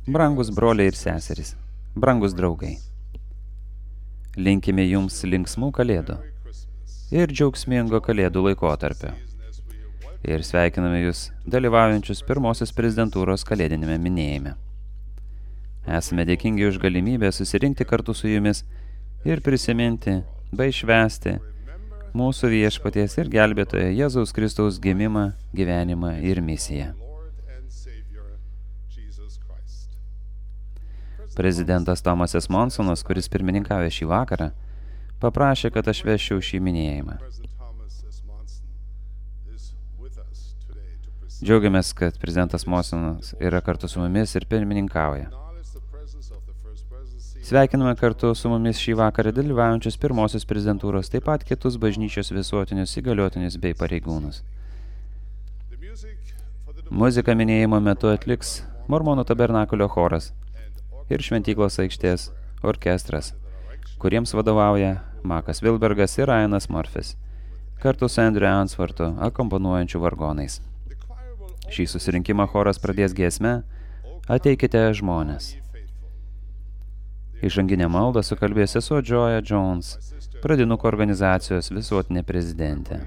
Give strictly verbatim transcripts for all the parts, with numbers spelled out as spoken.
Brangus broliai ir seserys, brangus draugai, linkime jums linksmų kalėdų ir džiaugsmingo kalėdų laikotarpio. Ir sveikiname jūs dalyvaujančius pirmosios prezidentūros kalėdinėme minėjime. Esame dėkingi už galimybę susirinkti kartu su jumis ir prisiminti bei švęsti mūsų viešpaties ir gelbėtojo Jėzaus Kristaus gimimą, gyvenimą ir misiją. Prezidentas Thomasas Monsonas, kuris pirmininkavo šį vakarą, paprašė, kad aš vesčiau šį minėjimą. Džiaugiamės, kad prezidentas Monsonas yra kartu su mumis ir pirmininkauja. Sveikiname kartu su mumis šį vakarą dalyvaujančius pirmosios prezidentūros, taip pat kitus bažnyčios visuotinius įgaliotinius bei pareigūnus. Muziką minėjimo metu atliks Mormonų tabernakulio choras ir Šventyklos aikštės orkestras, kuriems vadovauja Makas Vilbergas ir Ryanas Murphys, kartu su Andrew Answortu akompanuojančių vargonais. Šį susirinkimą choras pradės giesme Ateikite žmonės. Įžanginę maldą sukalbės sesuo Joya Jones, pradinukų organizacijos visuotinė prezidentė.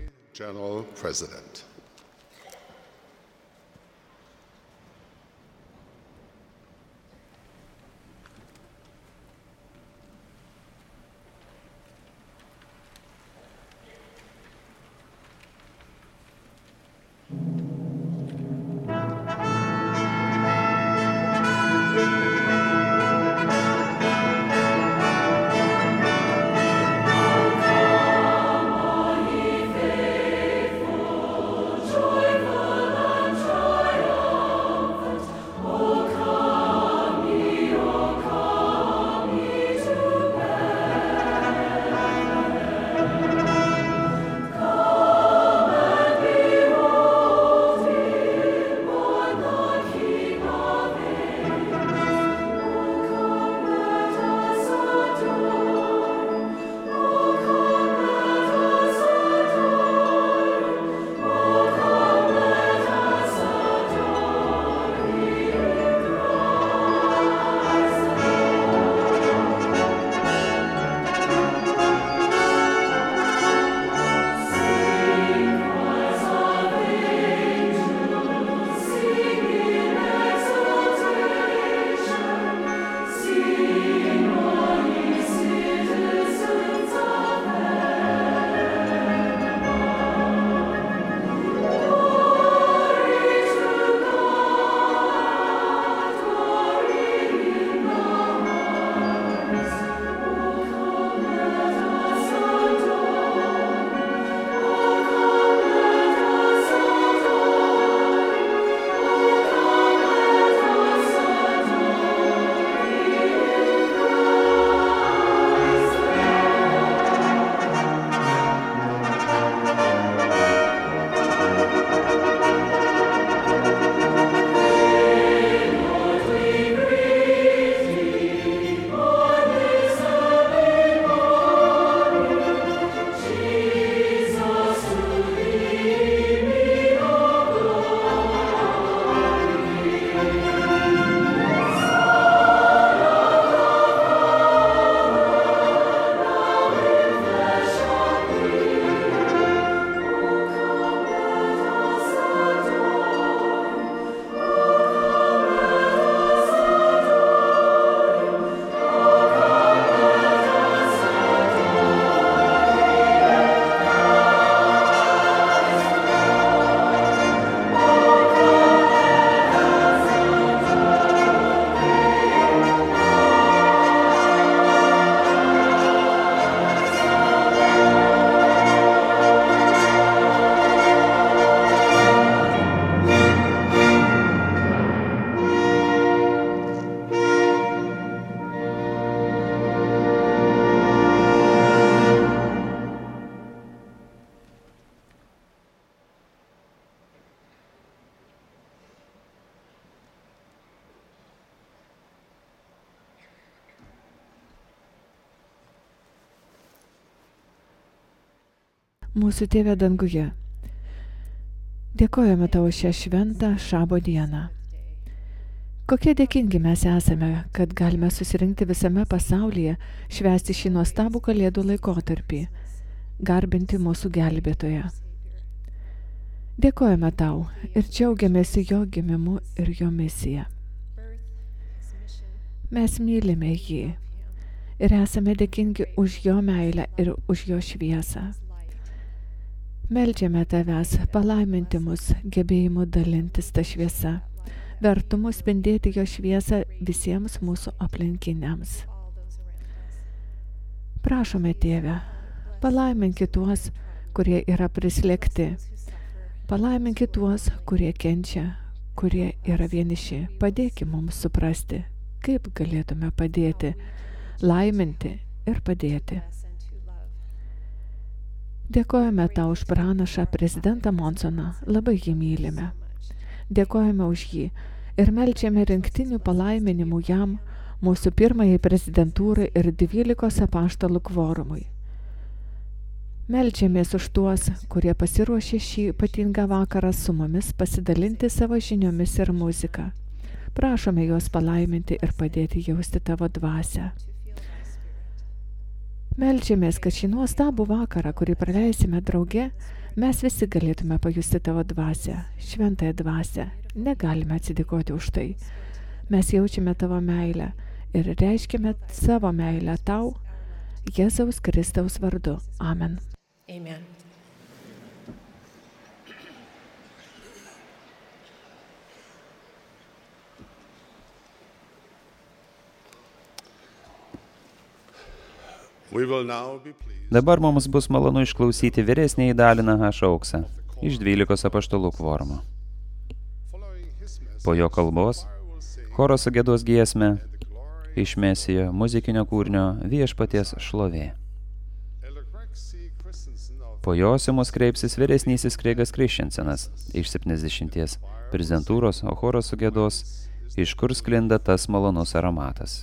Mūsų Tėve danguje, dėkojame Tau šią šventą šabo dieną. Kokie dėkingi mes esame, kad galime susirinkti visame pasaulyje, švęsti šį nuostabų Kalėdų laikotarpį, garbinti mūsų gelbėtoją. Dėkojame tau ir džiaugiamės jo gimimu ir jo misija. Mes mylime jį ir esame dėkingi už jo meilę ir už jo šviesą. Meldžiame tavęs palaiminti mus gebėjimu dalintis tą šviesą, vertumu spindėti jo šviesą visiems mūsų aplinkiniams. Prašome, Tėve, palaiminki tuos, kurie yra prislėgti, palaiminki tuos, kurie kenčia, kurie yra vieniši. Padėki mums suprasti, kaip galėtume padėti, laiminti ir padėti. Dėkojame tau už pranašą prezidentą Monsoną, labai jį mylime. Dėkojame už jį ir meldžiame rinktinių palaiminimų jam, mūsų pirmajai prezidentūrai ir dvylikos apaštalų kvorumui. Meldžiamės už tuos, kurie pasiruošė šį ypatingą vakarą su mumis pasidalinti savo žiniomis ir muziką. Prašome juos palaiminti ir padėti jausti tavo dvasią. Meldžiamės, kad šį nuostabų vakarą, kurį praleisime drauge, mes visi galėtume pajusti tavo dvasią, šventąją dvasią. Negalime atsidėkoti už tai. Mes jaučiame tavo meilę ir reiškime savo meilę tau, Jėzaus Kristaus vardu. Amen. Amen. Dabar mums bus malonu išklausyti vyresnįjį Daliną H. Auksą iš dvylikos apaštalų kvorumo. Po jo kalbos choras sugiedos giesmę iš Mesijo muzikinio kūrinio Viešpaties šlovė. Po jos į mus kreipsis vyresnysis Kreigas Kriščensenas iš septyniasdešimties prezidentūros, o choras sugiedos, iš kur sklinda tas malonus aromatas.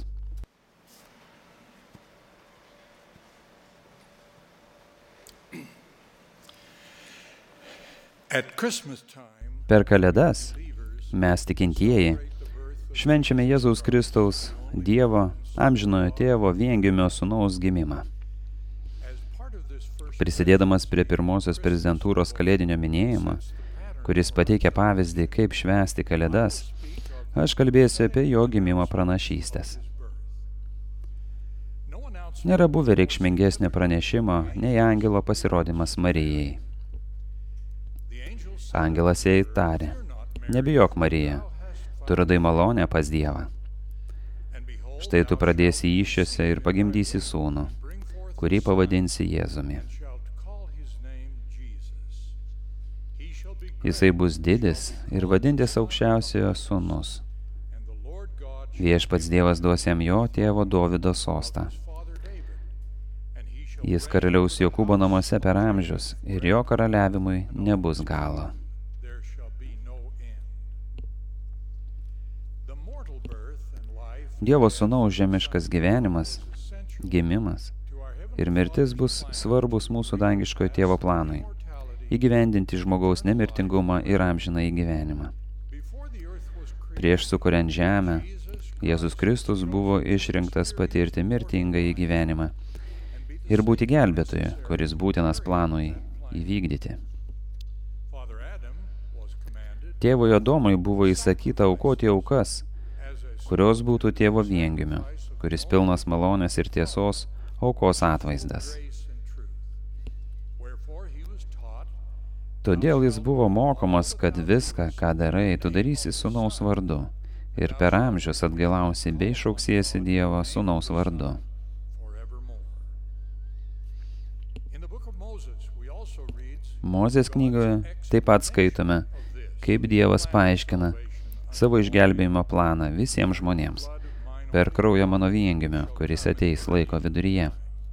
Per Kalėdas mes tikintieji švenčiame Jėzaus Kristaus, Dievo, amžinojo tėvo viengimio sūnaus gimimą. Prisidėdamas prie pirmosios prezidentūros kalėdinio minėjimo, kuris pateikia pavyzdį, kaip švęsti Kalėdas, aš kalbėsiu apie jo gimimo pranašystės. Nėra buvę reikšmingesnio pranešimo nei angelo pasirodymas Marijai. Angelas jai tarė: nebijok, Marija, tu radai malonę pas Dievą. Štai tu pradėsi įsčiose ir pagimdysi sūnų, kurį pavadinsi Jėzumi. Jisai bus didis ir vadintis aukščiausiojo sūnus. Viešpats Dievas duos jam jo tėvo Dovydo sostą. Jis karaliaus Jokūbo namuose per amžius ir jo karaliavimui nebus galo. Dievo sūnaus žemiškas gyvenimas, gimimas ir mirtis bus svarbus mūsų dangiškojo tėvo planui, įgyvendinti žmogaus nemirtingumą ir amžiną gyvenimą. Prieš sukuriant žemę, Jėzus Kristus buvo išrinktas patirti mirtingą gyvenimą ir būti gelbėtoju, kuris būtinas planui įvykdyti. Tėvui Adomui buvo įsakyta aukoti aukas, kurios būtų tėvo viengimio, kuris pilnas malonės ir tiesos aukos atvaizdas. Todėl jis buvo mokomas, kad viską, ką darai, tu darysi sūnaus vardu ir per amžius atgailausi bei šauksiesi Dievo sūnaus vardu. Mozės knygoje taip pat skaitome, kaip Dievas paaiškina savo išgelbėjimo planą visiems žmonėms per kraują mano viengimio, kuris ateis laiko viduryje.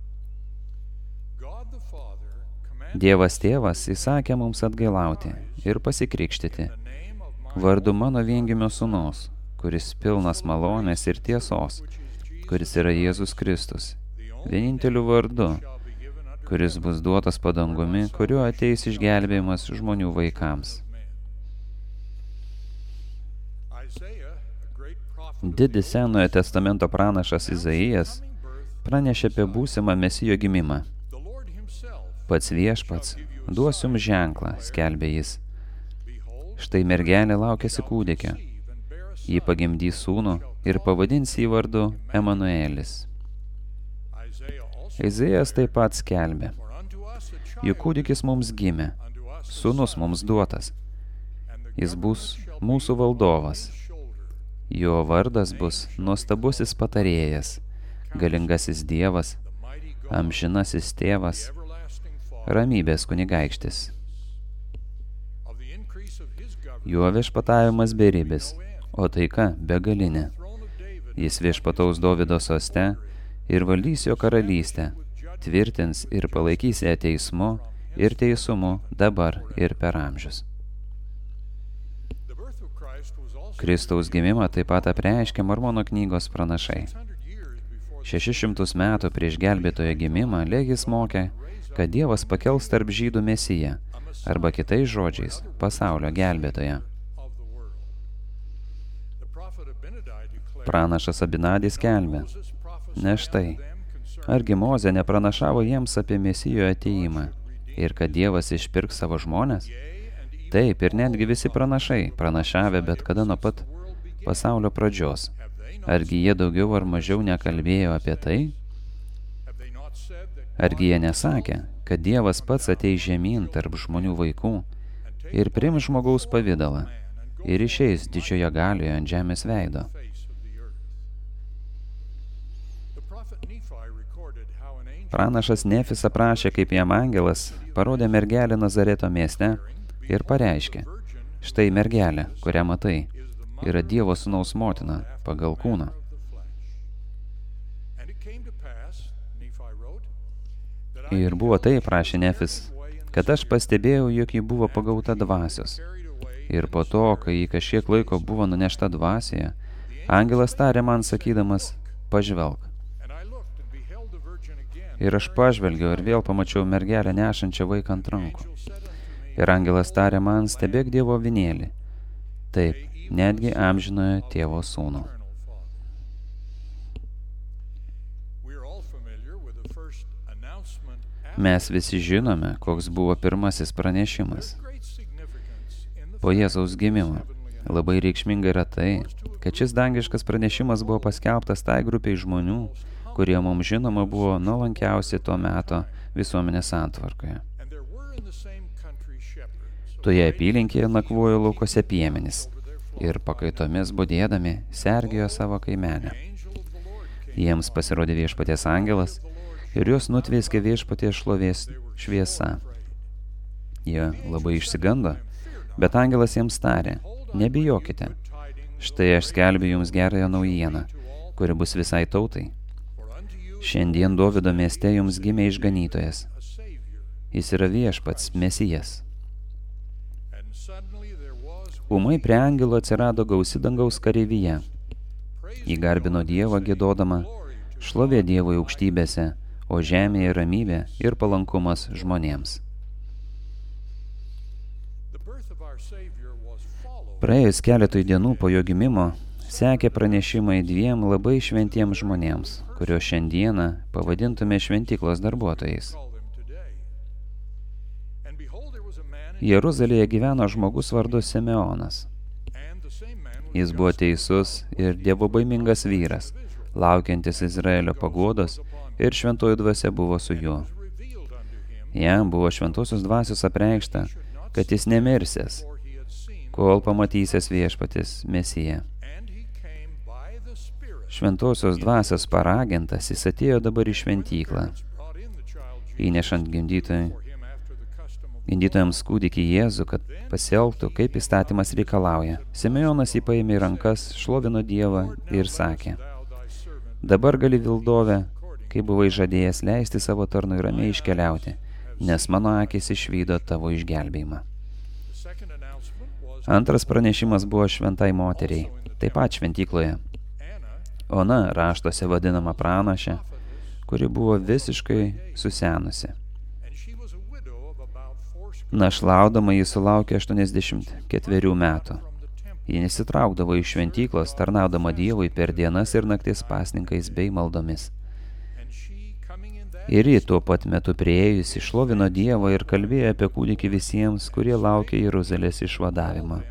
Dievas tėvas įsakė mums atgailauti ir pasikrikštyti vardu mano viengimio sūnaus, kuris pilnas malonės ir tiesos, kuris yra Jėzus Kristus, vieninteliu vardu, kuris bus duotas padangumi, kuriuo ateis išgelbėjimas žmonių vaikams. Didis Senojo testamento pranašas Izaijas pranešė apie būsimą Mesijo gimimą. Pats viešpats duos jums ženklą, skelbė jis. Štai mergelė laukiasi kūdikio. Ji pagimdys sūnų ir pavadins jį vardu Emanuelis. Izaijas taip pat skelbė. Juk kūdikis mums gimė, sūnus mums duotas. Jis bus mūsų valdovas. Jo vardas bus nuostabusis patarėjas, galingasis Dievas, amžinasis tėvas, ramybės kunigaikštis. Jo viešpatavimas beribis, o taika begalinė. Jis viešpataus Dovydo soste ir valdys jo karalystę, tvirtins ir palaikys ją teismu ir teisumu dabar ir per amžius. Kristaus gimimą taip pat apreiškia Mormono knygos pranašai. Šešis šimtus metų prieš gelbėtojo gimimą Legis mokė, kad Dievas pakels tarp žydų Mesiją, arba kitais žodžiais, pasaulio gelbėtoją. Pranašas Abinadis skelbė, ne štai, argi Mozė nepranašavo jiems apie Mesijo atėjimą ir kad Dievas išpirks savo žmones? Taip, ir netgi visi pranašai, pranašavę bet kada nuo pat pasaulio pradžios. Argi jie daugiau ar mažiau nekalbėjo apie tai? Argi jie nesakė, kad Dievas pats ateis žemyn tarp žmonių vaikų ir priims žmogaus pavidalą ir išeis didžiojo galioje ant žemės veido? Pranašas Nefis aprašė, kaip jam angelas parodė mergelę Nazareto mieste ir pareiškė, štai mergelė, kurią matai, yra Dievo sūnaus motina pagal kūną. Ir buvo taip, rašė Nefis, kad aš pastebėjau, jog ji buvo pagauta dvasios. Ir po to, kai ji kažkiek laiko buvo nunešta dvasioje, angelas tarė man sakydamas, pažvelk. Ir aš pažvelgiau ir vėl pamačiau mergelę nešančią vaiką ant rankų. Ir angelas tarė man, stebėk Dievo avinėlį. Taip, netgi amžinojo tėvo sūnų. Mes visi žinome, koks buvo pirmasis pranešimas. Po Jėzaus gimimo labai reikšminga yra tai, kad šis dangiškas pranešimas buvo paskelbtas tai grupiai žmonių, kurie mums žinoma buvo nuolankiausi tuo meto visuomenės santvarkoje. Toje apylinkėje nakvojo laukose piemenys ir pakaitomis budėdami sergėjo savo kaimenę. Jiems pasirodė viešpaties angelas ir juos nutvieskė viešpaties šlovės šviesa. Jie labai išsigando, bet angelas jiems tarė, nebijokite, štai aš skelbiu jums gerąją naujieną, kuri bus visai tautai. Šiandien Dovydo mieste jums gimė išganytojas. Jis yra viešpats, Mesijas. Ūmai prie angelo atsirado gausi dangaus kareivija. Ji garbino Dievą giedodama, šlovė Dievui aukštybėse, o žemėje ramybė ir palankumas žmonėms. Praėjus keletui dienų po jo gimimo, sekė pranešimai dviem labai šventiems žmonėms, kuriuos šiandieną pavadintume šventyklos darbuotojais. Jeruzalėje gyveno žmogus vardu Simeonas. Jis buvo teisus ir dievobaimingas vyras, laukiantis Izraelio paguodos, ir šventoji dvasia buvo su juo. Jam buvo šventosios dvasios apreikšta, kad jis nemirsės, kol pamatysės viešpatis Mesiją. Šventosios dvasios paragintas jis atėjo dabar į šventyklą, įnešant gimdytojui Gimdytojams kūdikį Jėzų, kad pasielgtų, kaip įstatymas reikalauja. Simeonas jį paėmė į rankas, šlovino Dievą ir sakė, dabar gali vildove, kai buvai žadėjęs leisti savo tarnui ramiai iškeliauti, nes mano akys išvydo tavo išgelbėjimą. Antras pranešimas buvo šventai moteriai, taip pat šventykloje. Ona, raštuose vadinama pranašė, kuri buvo visiškai susenusi. Našlaudama jis sulaukė aštuoniasdešimt ketverių metų. Ji nesitraukdavo iš šventyklos, tarnaudama Dievui per dienas ir naktis pasninkais bei maldomis. Ir ji tuo pat metu priėjusi šlovino Dievą ir kalbėjo apie kūdikį visiems, kurie laukia Jeruzalės išvadavimo.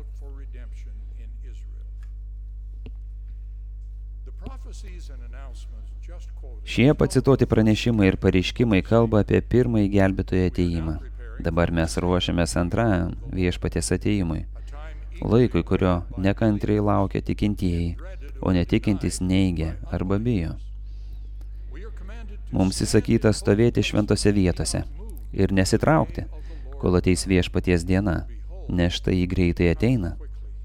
Šie pacituoti pranešimai ir pareiškimai kalba apie pirmąjį gelbėtojo atėjimą. Dabar mes ruošiamės antrajam viešpaties atėjimui, laikui, kurio nekantriai laukia tikintieji, o netikintys neigia arba bijo. Mums įsakyta stovėti šventose vietose ir nesitraukti, kol ateis viešpaties diena, nes štai jį greitai ateina.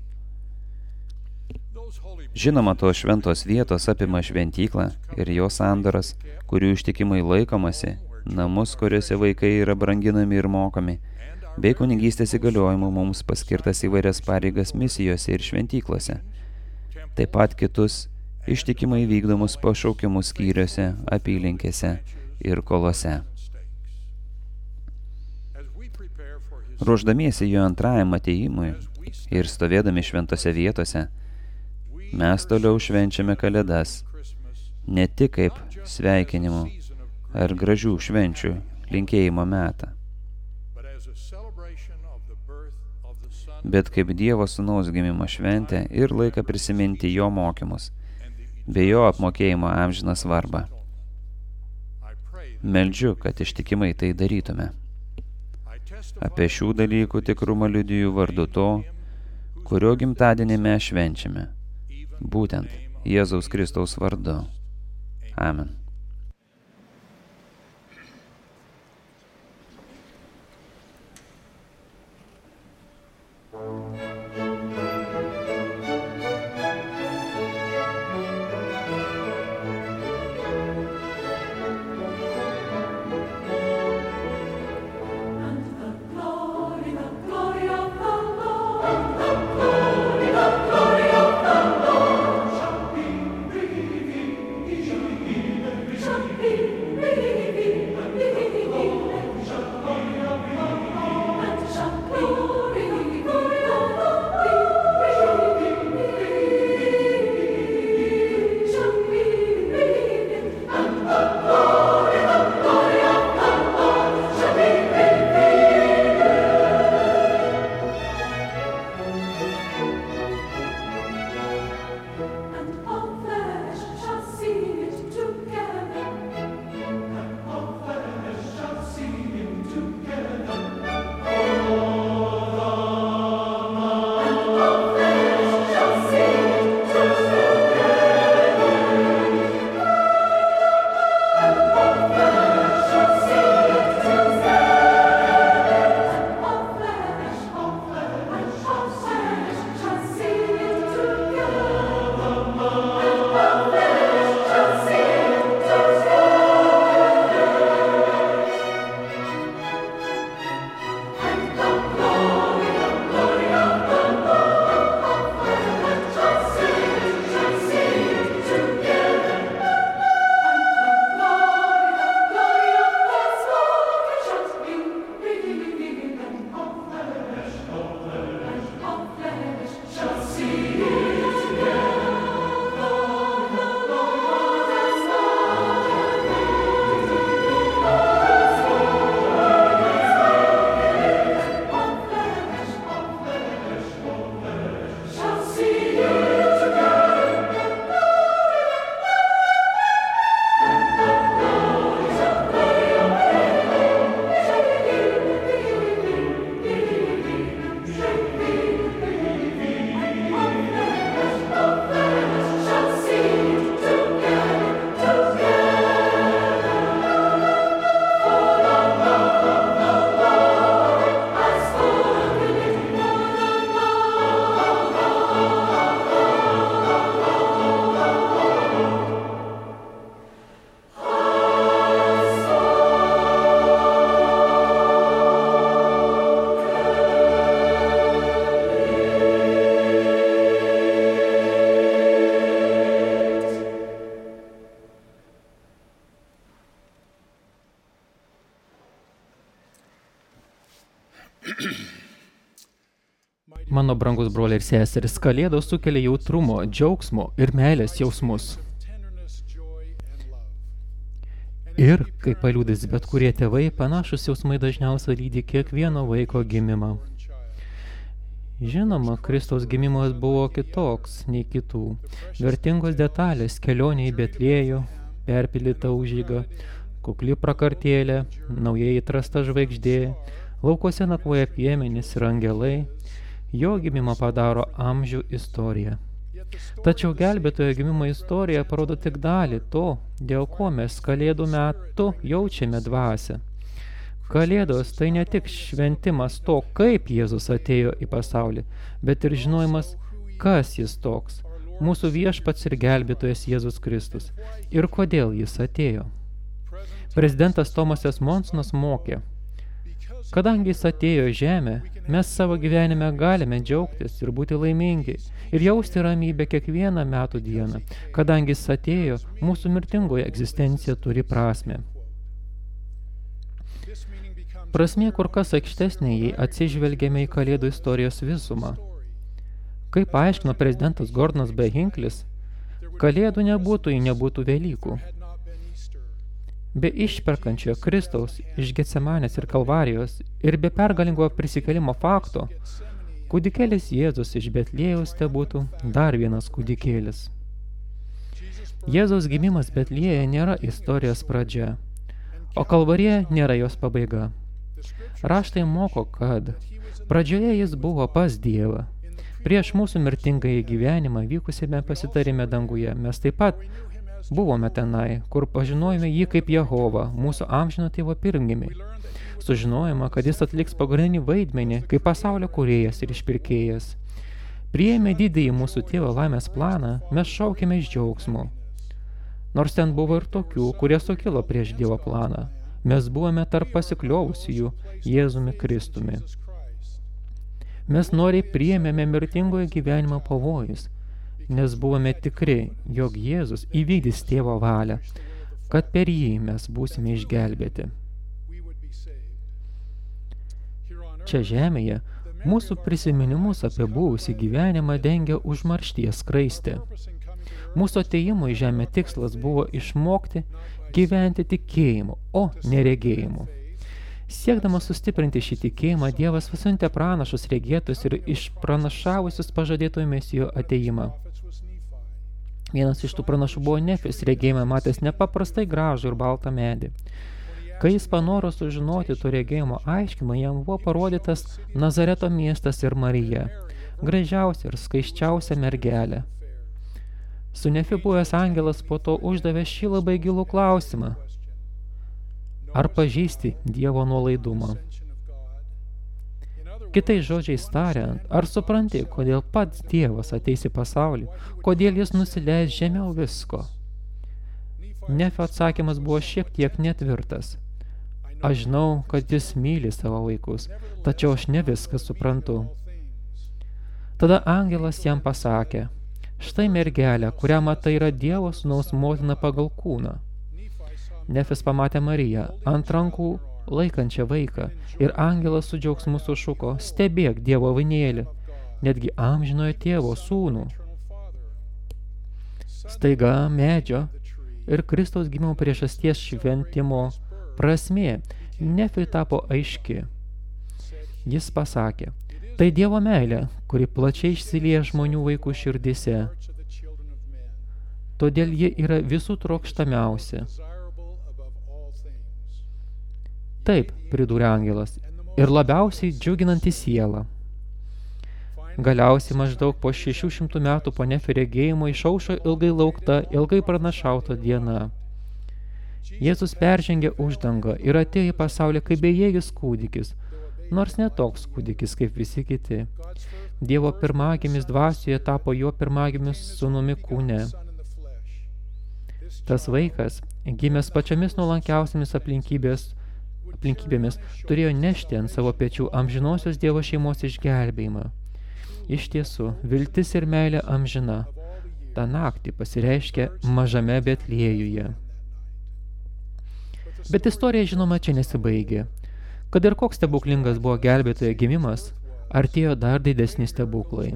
Žinoma, tos šventos vietos apima šventyklą ir jos sandoras, kurių ištikimai laikomasi, namus, kuriuose vaikai yra branginami ir mokomi, bei kunigystės įgaliojimų mums paskirtas įvairias pareigas misijose ir šventyklose. Taip pat kitus ištikimai vykdomus pašaukimus skyriuose, apylinkėse ir kolose. Ruošdamiesi jo antrajam atėjimui ir stovėdami šventose vietose, mes toliau švenčiame kalėdas, ne tik kaip sveikinimų ar gražių švenčių linkėjimo metą, bet kaip Dievo sūnaus gimimo šventę ir laiką prisiminti jo mokymus, bei jo apmokėjimo amžiną svarbą. Meldžiu, kad ištikimai tai darytume. Apie šių dalykų tikrumą liudiju vardu to, kurio gimtadienį mes švenčiame, būtent Jėzaus Kristaus vardu. Amen. Mano brangus broliai ir seserys, Kalėdos sukelia jautrumo, džiaugsmo ir meilės jausmus. Ir, kaip paliudys bet kurie tėvai, panašus jausmai dažniausiai lydi kiekvieno vaiko gimimą. Žinoma, Kristaus gimimas buvo kitoks nei kitų. Vertingos detalės, kelionė į Betliejų, perpildyta užeiga, kukli prakartėlė, naujai atrasta žvaigždė, laukuose nakvoja piemenys ir angelai, jo gimimą padaro amžių istoriją. Tačiau gelbėtojo gimimo istorija parodo tik dalį to, dėl ko mes Kalėdų metu jaučiame dvasią. Kalėdos tai ne tik šventimas to, kaip Jėzus atėjo į pasaulį, bet ir žinojimas, kas jis toks, mūsų viešpats ir gelbėtojas Jėzus Kristus, ir kodėl jis atėjo. Prezidentas Tomasas Monsonas mokė, kadangi jis atėjo į žemę, mes savo gyvenime galime džiaugtis ir būti laimingi ir jausti ramybę kiekvieną metų dieną. Kadangi jis atėjo, mūsų mirtingoje egzistencija turi prasmę. Prasmė kur kas aikštesnė, jei atsižvelgiame į Kalėdų istorijos visumą. Kaip aiškino prezidentas Gordonas B. Hinckley, Kalėdų nebūtų, jei nebūtų Velykų. Be išperkančio Kristaus iš Getsemanės ir Kalvarijos ir be pergalingo prisikėlimo fakto, kūdikėlis Jėzus iš Betliejaus tebūtų dar vienas kūdikėlis. Jėzaus gimimas Betliejoje nėra istorijos pradžia, o Kalvarija nėra jos pabaiga. Raštai moko, kad pradžioje jis buvo pas Dievą. Prieš mūsų mirtingąjį gyvenimą vykusime pasitarime danguje, mes taip pat buvome tenai, kur pažinojome jį kaip Jehovą, mūsų amžino tėvo pirmgimį. Sužinojama, kad jis atliks pagrindinį vaidmenį kaip pasaulio kūrėjas ir išpirkėjas. Priėmę didįjį mūsų tėvo laimės planą, mes šaukėme iš džiaugsmo. Nors ten buvo ir tokių, kurie sukilo prieš Dievo planą. Mes buvome tarp pasikliovusiųjų Jėzumi Kristumi. Mes noriai priėmėme mirtingojo gyvenimo pavojus, nes buvome tikri, jog Jėzus įvykdys tėvo valią, kad per jį mes būsime išgelbėti. Čia žemėje mūsų prisiminimus apie buvusį gyvenimą dengia užmaršties skraistė. Mūsų atėjimo į žemę tikslas buvo išmokti gyventi tikėjimu, o neregėjimu. Siekdamas sustiprinti šį tikėjimą, Dievas pasiuntė pranašus regėtus ir išpranašavusius pažadėtojo Mesijo atėjimą. Vienas iš tų pranašų buvo Nefis, regėjimą matęs nepaprastai gražų ir baltą medį. Kai jis panoro sužinoti to regėjimo aiškimą, jam buvo parodytas Nazareto miestas ir Marija, gražiausia ir skaiščiausia mergelė. Su Nefi buvęs angelas po to uždavė šį labai gilų klausimą. Ar pažįsti Dievo nuolaidumą? Kitais žodžiais tariant, ar supranti, kodėl pats Dievas ateis į pasaulį, kodėl jis nusileis žemiau visko? Nefio atsakymas buvo šiek tiek netvirtas. Aš žinau, kad jis myli savo vaikus, tačiau aš ne viską suprantu. Tada angelas jam pasakė, štai mergelė, kurią matai yra Dievo sūnaus motina pagal kūną. Nefis pamatė Mariją, ant rankų laikančią vaiką, ir angelas su džiaugsmu sušuko, stebėk Dievo vainėlį, netgi amžinojo tėvo sūnų. Staiga medžio ir Kristaus gimimo priežasties šventimo prasmė Nefiui tapo aiški. Jis pasakė, tai Dievo meilė, kuri plačiai išsilieja žmonių vaikų širdise. Todėl ji yra visų trokštamiausia. Taip, pridūrė angelas, ir labiausiai džiuginanti sielą. Galiausiai maždaug po šešių šimtų metų po Nefio regėjimo išaušo ilgai laukta, ilgai pranašauta diena. Jėzus peržengė uždangą ir atėjo į pasaulį kaip bejėgis kūdikis, nors ne toks kūdikis kaip visi kiti. Dievo pirmagimis dvasioje tapo jo pirmagimis sūnumi kūne. Tas vaikas, gimęs pačiomis nuolankiausiamis aplinkybės, aplinkybėmis, turėjo nešti ant savo pečių amžinosios Dievo šeimos išgelbėjimą. Iš tiesų, viltis ir meilė amžina. Ta naktį pasireiškė mažame Betliejuje. Bet istorija, žinoma, čia nesibaigė. Kad ir koks stebuklingas buvo gelbėtojo gimimas, artėjo dar didesni stebuklai.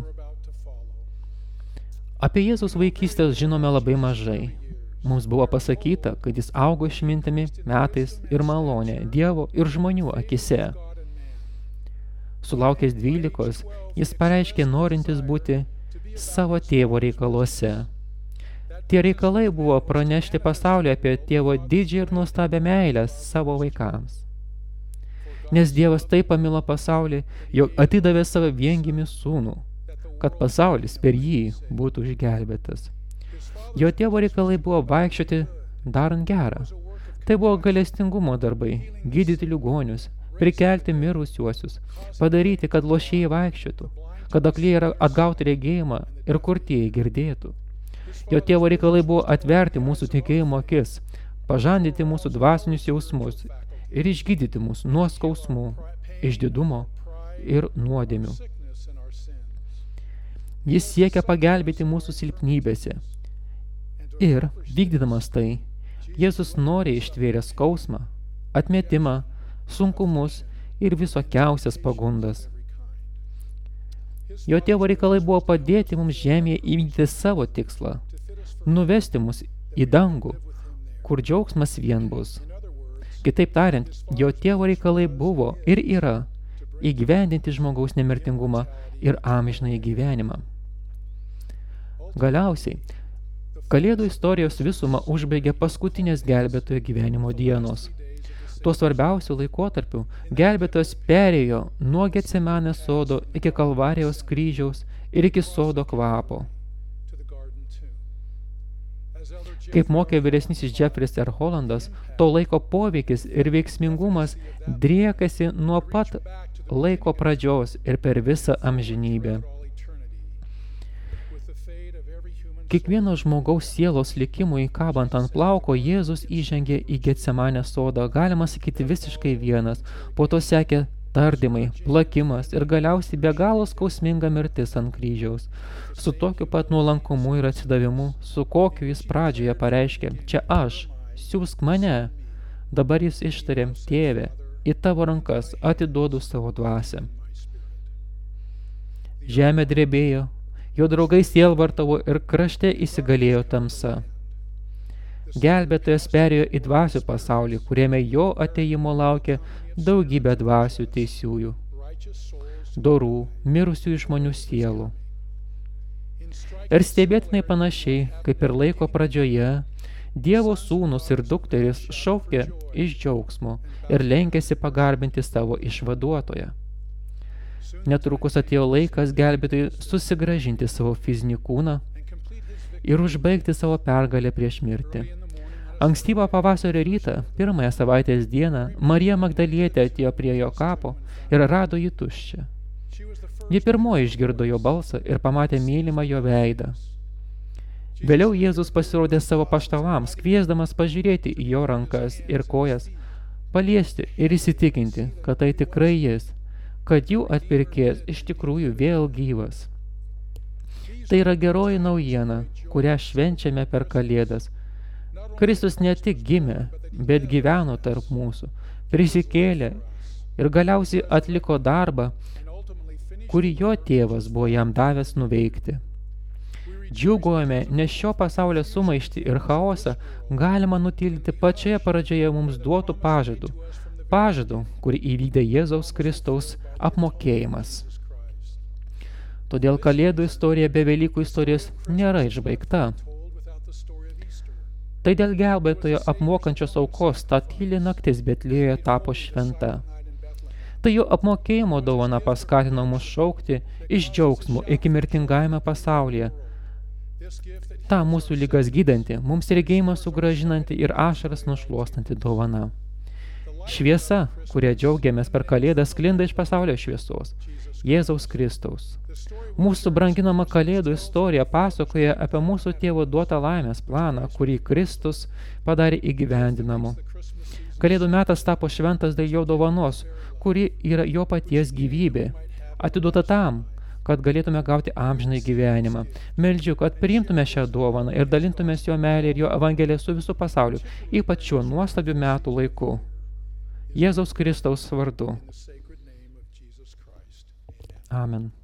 Apie Jėzus vaikystės žinome labai mažai. Mums buvo pasakyta, kad jis augo išmintimi, metais ir malonė Dievo ir žmonių akise. Sulaukęs dvylikos, jis pareiškė norintis būti savo tėvo reikaluose. Tie reikalai buvo pranešti pasauliu apie tėvo didžią ir nuostabią meilę savo vaikams. Nes Dievas taip pamilo pasaulį, jog atidavė savo viengimį sūnų, kad pasaulis per jį būtų išgelbėtas. Jo tėvo reikalai buvo vaikščioti darant gerą. Tai buvo gailestingumo darbai, gydyti ligonius, prikelti mirusiuosius, padaryti, kad lošėjai vaikščiotų, kad aklieji atgautų regėjimą ir kurtieji girdėtų. Jo tėvo reikalai buvo atverti mūsų tikėjimo akis, pažandyti mūsų dvasinius jausmus ir išgydyti mus nuo skausmų, išdidumo ir nuodėmių. Jis siekia pagelbėti mūsų silpnybėse. Ir, vykdydamas tai, Jėzus noriai ištvėrė skausmą, atmetimą, sunkumus ir visokiausias pagundas. Jo tėvo reikalai buvo padėti mums žemėje įvykdyti savo tikslą, nuvesti mus į dangų, kur džiaugsmas vien bus. Kitaip tariant, jo tėvo reikalai buvo ir yra įgyvendinti žmogaus nemirtingumą ir amžinąjį gyvenimą. Galiausiai, Kalėdų istorijos visumą užbaigė paskutinės gelbėtojo gyvenimo dienos. Tuo svarbiausiu laikotarpiu gelbėtojas perėjo nuo Getsemanės sodo iki Kalvarijos kryžiaus ir iki sodo kvapo. Kaip mokė vyresnysis Jeffris R. Hollandas, to laiko poveikis ir veiksmingumas driekasi nuo pat laiko pradžios ir per visą amžinybę. Kiekvieno žmogaus sielos likimui kabant ant plauko, Jėzus įžengė į Getsemanės sodą, galima sakyti visiškai vienas, po to sekė tardymai, plakimas ir galiausiai be galo skausminga mirtis ant kryžiaus. Su tokiu pat nuolankumu ir atsidavimu, su kokiu jis pradžioje pareiškė, čia aš, siųsk mane. Dabar jis ištarė, tėve, į tavo rankas atiduodu savo dvasią. Žemė drebėjo, jo draugai sielvartavo ir krašte įsigalėjo tamsa. Gelbėtojas perėjo į dvasių pasaulį, kuriame jo atėjimo laukia daugybė dvasių teisiųjų, dorų, mirusių žmonių sielų. Ir stebėtinai panašiai, kaip ir laiko pradžioje, Dievo sūnus ir dukteris šaukė iš džiaugsmo ir lenkėsi pagarbinti savo išvaduotoją. Netrukus atėjo laikas gelbėtojui susigrąžinti savo fizinį kūną ir užbaigti savo pergalę prieš mirtį. Ankstyvą pavasario rytą, pirmąją savaitės dieną, Marija Magdalietė atėjo prie jo kapo ir rado jį tuščią. Ji pirmoji išgirdo jo balsą ir pamatė mylimą jo veidą. Vėliau Jėzus pasirodė savo paštalams, kviesdamas pažiūrėti į jo rankas ir kojas, paliesti ir įsitikinti, kad tai tikrai jis, kad jų atpirkėjas iš tikrųjų vėl gyvas. Tai yra geroji naujiena, kurią švenčiame per Kalėdas. Kristus ne tik gimė, bet gyveno tarp mūsų, prisikėlė ir galiausiai atliko darbą, kurį jo tėvas buvo jam davęs nuveikti. Džiūgojame, nes šio pasaulio sumaištį ir chaosą galima nutildyti pačioje pradžioje mums duotų pažadų, pažadų, kurį įvykdė Jėzaus Kristaus apmokėjimas. Todėl Kalėdų istorija be Velykų istorijos nėra išbaigta. Tai dėl gelbėtojo apmokančios aukos ta tyli naktis Betliejoje tapo šventa. Tai jo apmokėjimo dovana paskatino mus šaukti iš džiaugsmo iki mirtingajame pasaulyje. Ta mūsų ligas gydanti, mums regėjimą sugrąžinanti ir ašaras nušluostanti dovana. Šviesa, kuria džiaugiamės per Kalėdas, sklinda iš pasaulio šviesos, Jėzaus Kristaus. Mūsų branginama Kalėdų istorija pasakoja apie mūsų tėvo duotą laimės planą, kurį Kristus padarė įgyvendinamu. Kalėdų metas tapo šventas dėl jo dovanos, kuri yra jo paties gyvybė, atiduota tam, kad galėtume gauti amžinai gyvenimą. Meldžiu, kad priimtume šią dovaną ir dalintumės jo meilę ir jo evangeliją su visų pasauliu, ypač šiuo nuostabiu metų laiku. Jėzaus Kristaus vardu. Amen.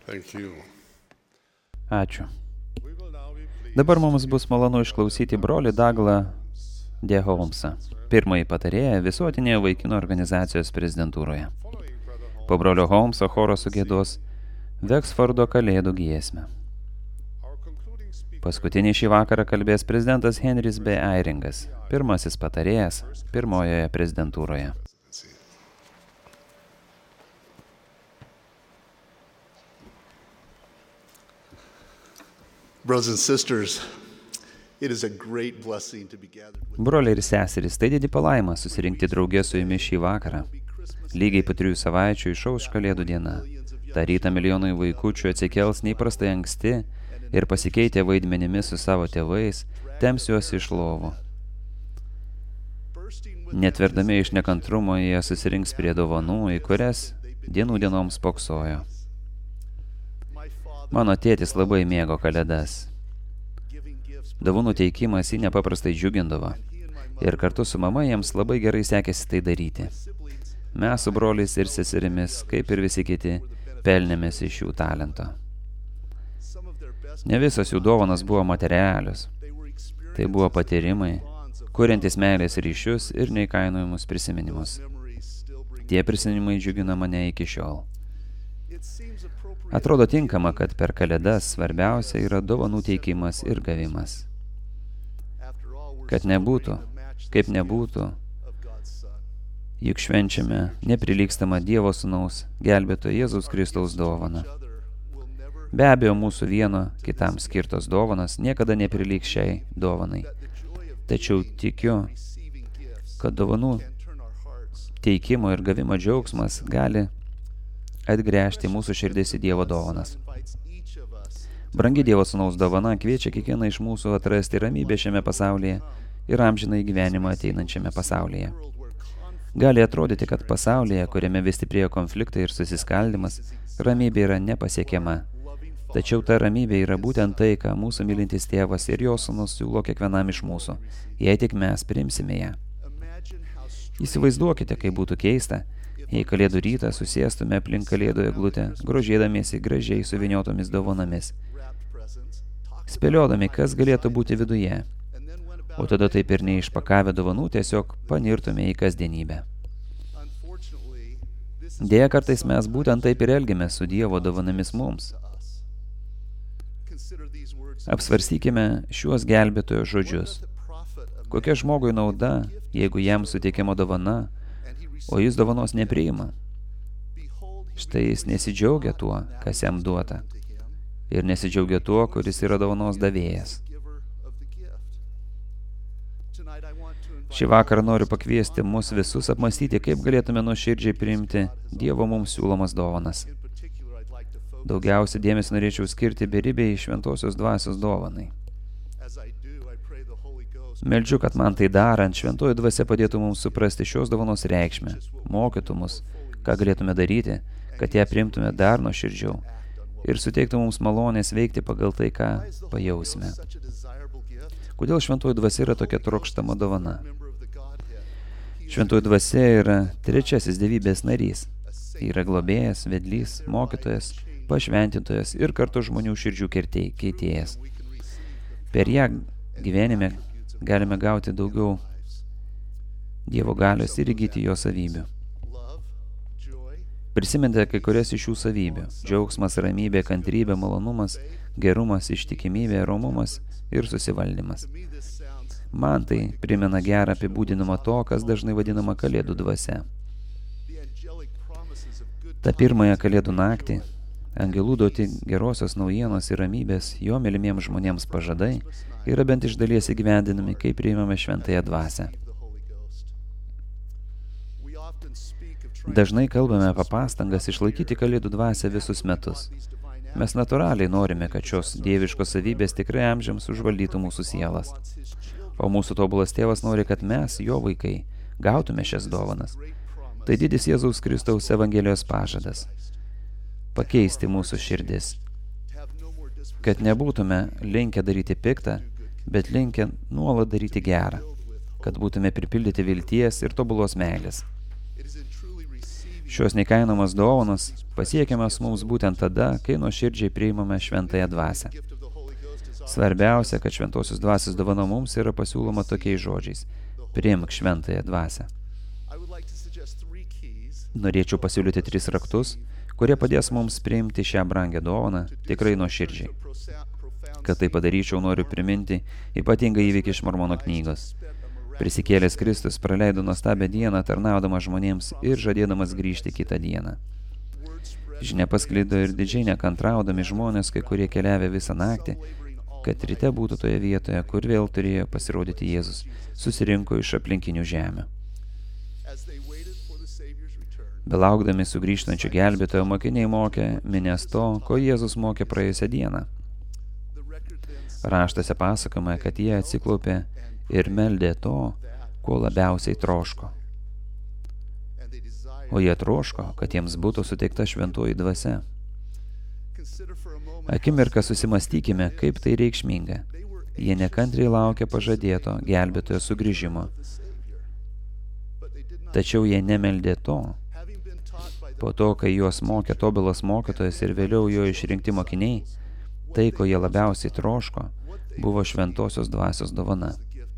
Ačiū. Dabar mums bus malonu išklausyti brolį Daglą D. Holmesą, pirmąjį patarėją visuotinėje vaikinų organizacijos prezidentūroje. Po brolio Holmeso choras sugiedos Veksfordo kalėdų giesmę. Paskutinį šį vakarą kalbės prezidentas Henris B. Airingas, pirmasis patarėjas pirmojoje prezidentūroje. Broliai ir seserys, tai didi palaima susirinkti draugė su jumis šį vakarą. Lygiai po trijų savaičių išauš kalėdų diena. Ta rytą milijonai vaikučių atsikels neįprastai anksti ir pasikeitę vaidmenimis su savo tėvais, temps juos iš lovų. Netverdami iš nekantrumo, jie susirinks prie dovanų, į kurias dienų dienoms spoksojo. Mano tėtis labai mėgo kalėdas. Dovanų teikimas jį nepaprastai džiugindavo ir kartu su mama jiems labai gerai sekėsi tai daryti. Mes su broliais ir seserimis, kaip ir visi kiti, pelnėmės iš jų talento. Ne visos jų dovanos buvo materialios. Tai buvo patyrimai, kuriantys meilės ryšius ir neįkainojamus prisiminimus. Tie prisiminimai džiugina mane iki šiol. Atrodo tinkama, kad per kalėdas svarbiausia yra dovanų teikimas ir gavimas. Kad nebūtų, kaip nebūtų, juk švenčiame neprilygstamą Dievo Sūnaus gelbėtojo Jėzaus Kristaus dovaną. Be abejo, mūsų vieno kitam skirtos dovanas niekada neprilygs šiai dovanai. Tačiau tikiu, kad dovanų teikimo ir gavimo džiaugsmas gali atgręžti mūsų širdis į Dievo dovanas. Brangi Dievo Sūnaus dovana kviečia kiekvieną iš mūsų atrasti ramybę šiame pasaulyje ir amžinai gyvenimą ateinančiame pasaulyje. Gali atrodyti, kad pasaulyje, kuriame vis stiprėjo konfliktai ir susiskaldimas, ramybė yra nepasiekiama. Tačiau ta ramybė yra būtent tai, ką mūsų mylintis tėvas ir jo sūnus siūlo kiekvienam iš mūsų, jei tik mes priimsime ją. Įsivaizduokite, kaip būtų keista, jei kalėdų rytą susėstume aplink kalėdų eglutę, grožėdamiesi gražiai suvyniotomis dovanomis, spėliodami, kas galėtų būti viduje, o tada taip ir neišpakavę dovanų tiesiog panirtume į kasdienybę. Deja, kartais mes būtent taip ir elgiamės su Dievo dovanomis mums. Apsvarstykime šiuos gelbėtojo žodžius. Kokia žmogui nauda, jeigu jam suteikiama dovana, o jis dovanos nepriima? Štai jis nesidžiaugia tuo, kas jam duota, ir nesidžiaugia tuo, kuris yra dovanos davėjas. Šį vakarą noriu pakviesti mus visus apmąstyti, kaip galėtume nuoširdžiai priimti Dievo mums siūlomas dovanas. Daugiausia dėmesio norėčiau skirti beribiai šventosios dvasios dovanai. Meldžiu, kad man tai darant, šventoji dvasia padėtų mums suprasti šios dovanos reikšmę, mokytų mus, ką galėtume daryti, kad ją priimtume dar nuoširdžiau ir suteiktų mums malonės veikti pagal tai, ką pajausime. Kodėl šventoji dvasia yra tokia trokštama dovana? Šventoji dvasia yra trečiasis dievybės narys. Yra globėjas, vedlys, mokytojas, pašventintojas ir kartu žmonių širdžių keitėjas. Per ją gyvenime galime gauti daugiau Dievo galios ir įgyti jo savybių. Prisiminti kai kurias iš šių savybių – džiaugsmas, ramybė, kantrybė, malonumas, gerumas, ištikimybė, romumas ir susivaldymas. Man tai primena gerą apibūdinimą to, kas dažnai vadinama kalėdų dvasia. Ta pirmąją kalėdų naktį angelų duoti gerosios naujienos ir ramybės jo mylimiems žmonėms pažadai yra bent iš dalies įgyvendinami, kai priimame šventąją dvasią. Dažnai kalbame apie pastangas išlaikyti kalėdų dvasią visus metus. Mes natūraliai norime, kad šios dieviškos savybės tikrai amžiams užvaldytų mūsų sielas. O mūsų tobulas tėvas nori, kad mes, jo vaikai, gautume šias dovanas. Tai didis Jėzaus Kristaus Evangelijos pažadas – pakeisti mūsų širdis. Kad nebūtume linkę daryti piktą, bet linkę nuolat daryti gerą. Kad būtume pripildyti vilties ir tobulos meilės. Šios neįkainomas dovanos pasiekiamas mums būtent tada, kai nuoširdžiai priimame šventąją dvasią. Svarbiausia, kad šventosios dvasios dovana mums yra pasiūloma tokiais žodžiais: priimk šventąją dvasią. Norėčiau pasiūlyti tris raktus, kurie padės mums priimti šią brangią dovaną tikrai nuoširdžiai. Kad tai padaryčiau, noriu priminti ypatingą įvykį iš Mormono knygos. Prisikėlęs Kristus praleido nuostabią dieną tarnaudamas žmonėms ir žadėdamas grįžti kitą dieną. Žinia pasklido ir didžiai nekantraudami žmonės, kai kurie keliavę visą naktį, kad ryte būtų toje vietoje, kur vėl turėjo pasirodyti Jėzus, susirinko iš aplinkinių žemių. Belaukdami sugrįžtančių gelbėtojo, mokiniai mokė minias to, ko Jėzus mokė praėjusią dieną. Raštuose pasakoma, kad jie atsiklaupė ir meldė to, ko labiausiai troško. O jie troško, kad jiems būtų suteikta šventoji dvasia. Akimirką susimastykime, kaip tai reikšminga. Jie nekantriai laukia pažadėto gelbėtojo sugrįžimo. Tačiau jie nemeldė to. Po to, kai juos mokė tobulas mokytojas ir vėliau jo išrinkti mokiniai, tai, ko jie labiausiai troško, buvo šventosios dvasios dovana.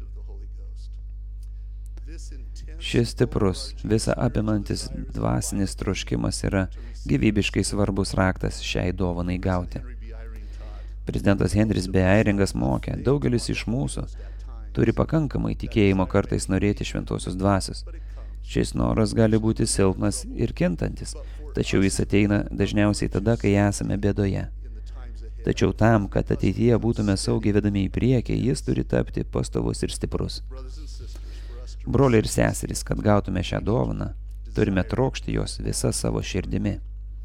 Šis stiprus, visą apimantis dvasinis troškimas yra gyvybiškai svarbus raktas šiai dovanai gauti. Prezidentas Henris B. Eyringas mokė, daugelis iš mūsų turi pakankamai tikėjimo kartais norėti šventosios dvasios. Šis noras gali būti silpnas ir kintantis, tačiau jis ateina dažniausiai tada, kai esame bėdoje. Tačiau tam, kad ateityje būtume saugiai vedami į priekį, jis turi tapti pastovus ir stiprus. Broliai ir seserys, kad gautume šią dovaną, turime trokšti jos visą savo širdimi.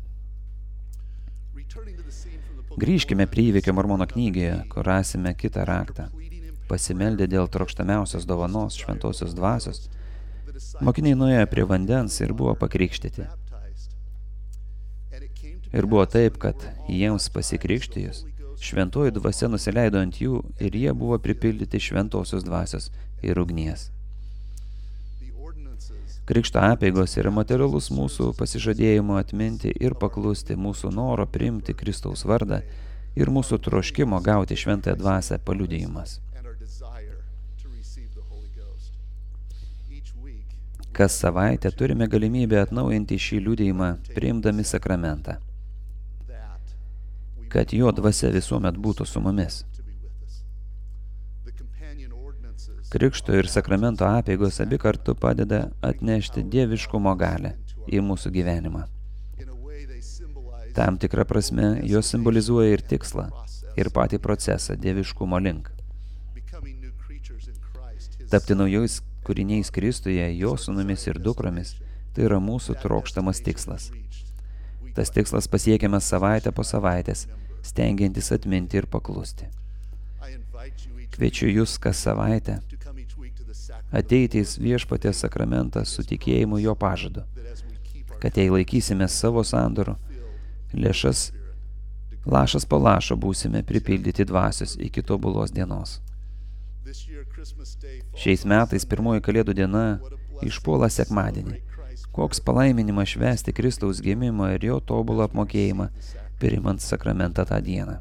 Grįžkime prie įvykio Mormono knygoje, kur rasime kitą raktą. Pasimeldę dėl trokštamiausios dovanos šventosios dvasios, mokiniai nuėjo prie vandens ir buvo pakrikštyti. Ir buvo taip, kad jiems pasikrikštijus, šventoji dvasia nusileido ant jų ir jie buvo pripildyti šventosios dvasios ir ugnies. Krikšto apeigos yra materialus mūsų pasižadėjimo atminti ir paklusti, mūsų noro priimti Kristaus vardą ir mūsų troškimo gauti šventąją dvasią paliudijimas. Kas savaitę turime galimybę atnaujinti šį liudijimą, priimdami sakramentą, kad jo dvasia visuomet būtų su mumis. Krikšto ir sakramento apeigos abi kartu padeda atnešti dieviškumo galią į mūsų gyvenimą. Tam tikra prasme, jos simbolizuoja ir tikslą, ir patį procesą dieviškumo link. Tapti naujais kūriniais Kristuje, jo sūnumis ir dukromis, tai yra mūsų trokštamas tikslas. Tas tikslas pasiekiamas savaitę po savaitės, stengiantis atminti ir paklusti. Kviečiu jūs kas savaitę ateiti į viešpaties sakramentą su tikėjimu jo pažadu, kad jei laikysime savo sandorų, lėšas, lašas po lašo būsime pripildyti dvasios iki tobulos dienos. Šiais metais pirmoji Kalėdų diena išpuola sekmadienį. Koks palaiminimas švęsti Kristaus gimimą ir jo tobulą apmokėjimą, priimant sakramentą tą dieną.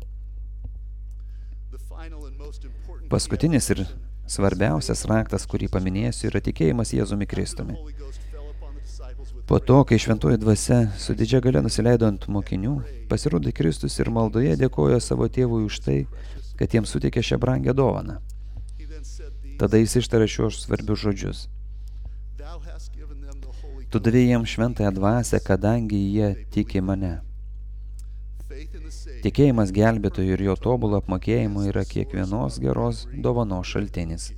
Paskutinis ir svarbiausias raktas, kurį paminėsiu, yra tikėjimas Jėzumi Kristumi. Po to, kai šventoji dvasia su didžia galia nusileido ant mokinių, pasirodė Kristus ir maldoje dėkojo savo tėvui už tai, kad jiems suteikė šią brangią dovaną. Tada jis ištarė šios svarbius žodžius. Tu davei jiems šventąją dvasią, kadangi jie tiki mane. Tikėjimas gelbėtojų ir jo tobulo apmokėjimo yra kiekvienos geros dovanos šaltinis.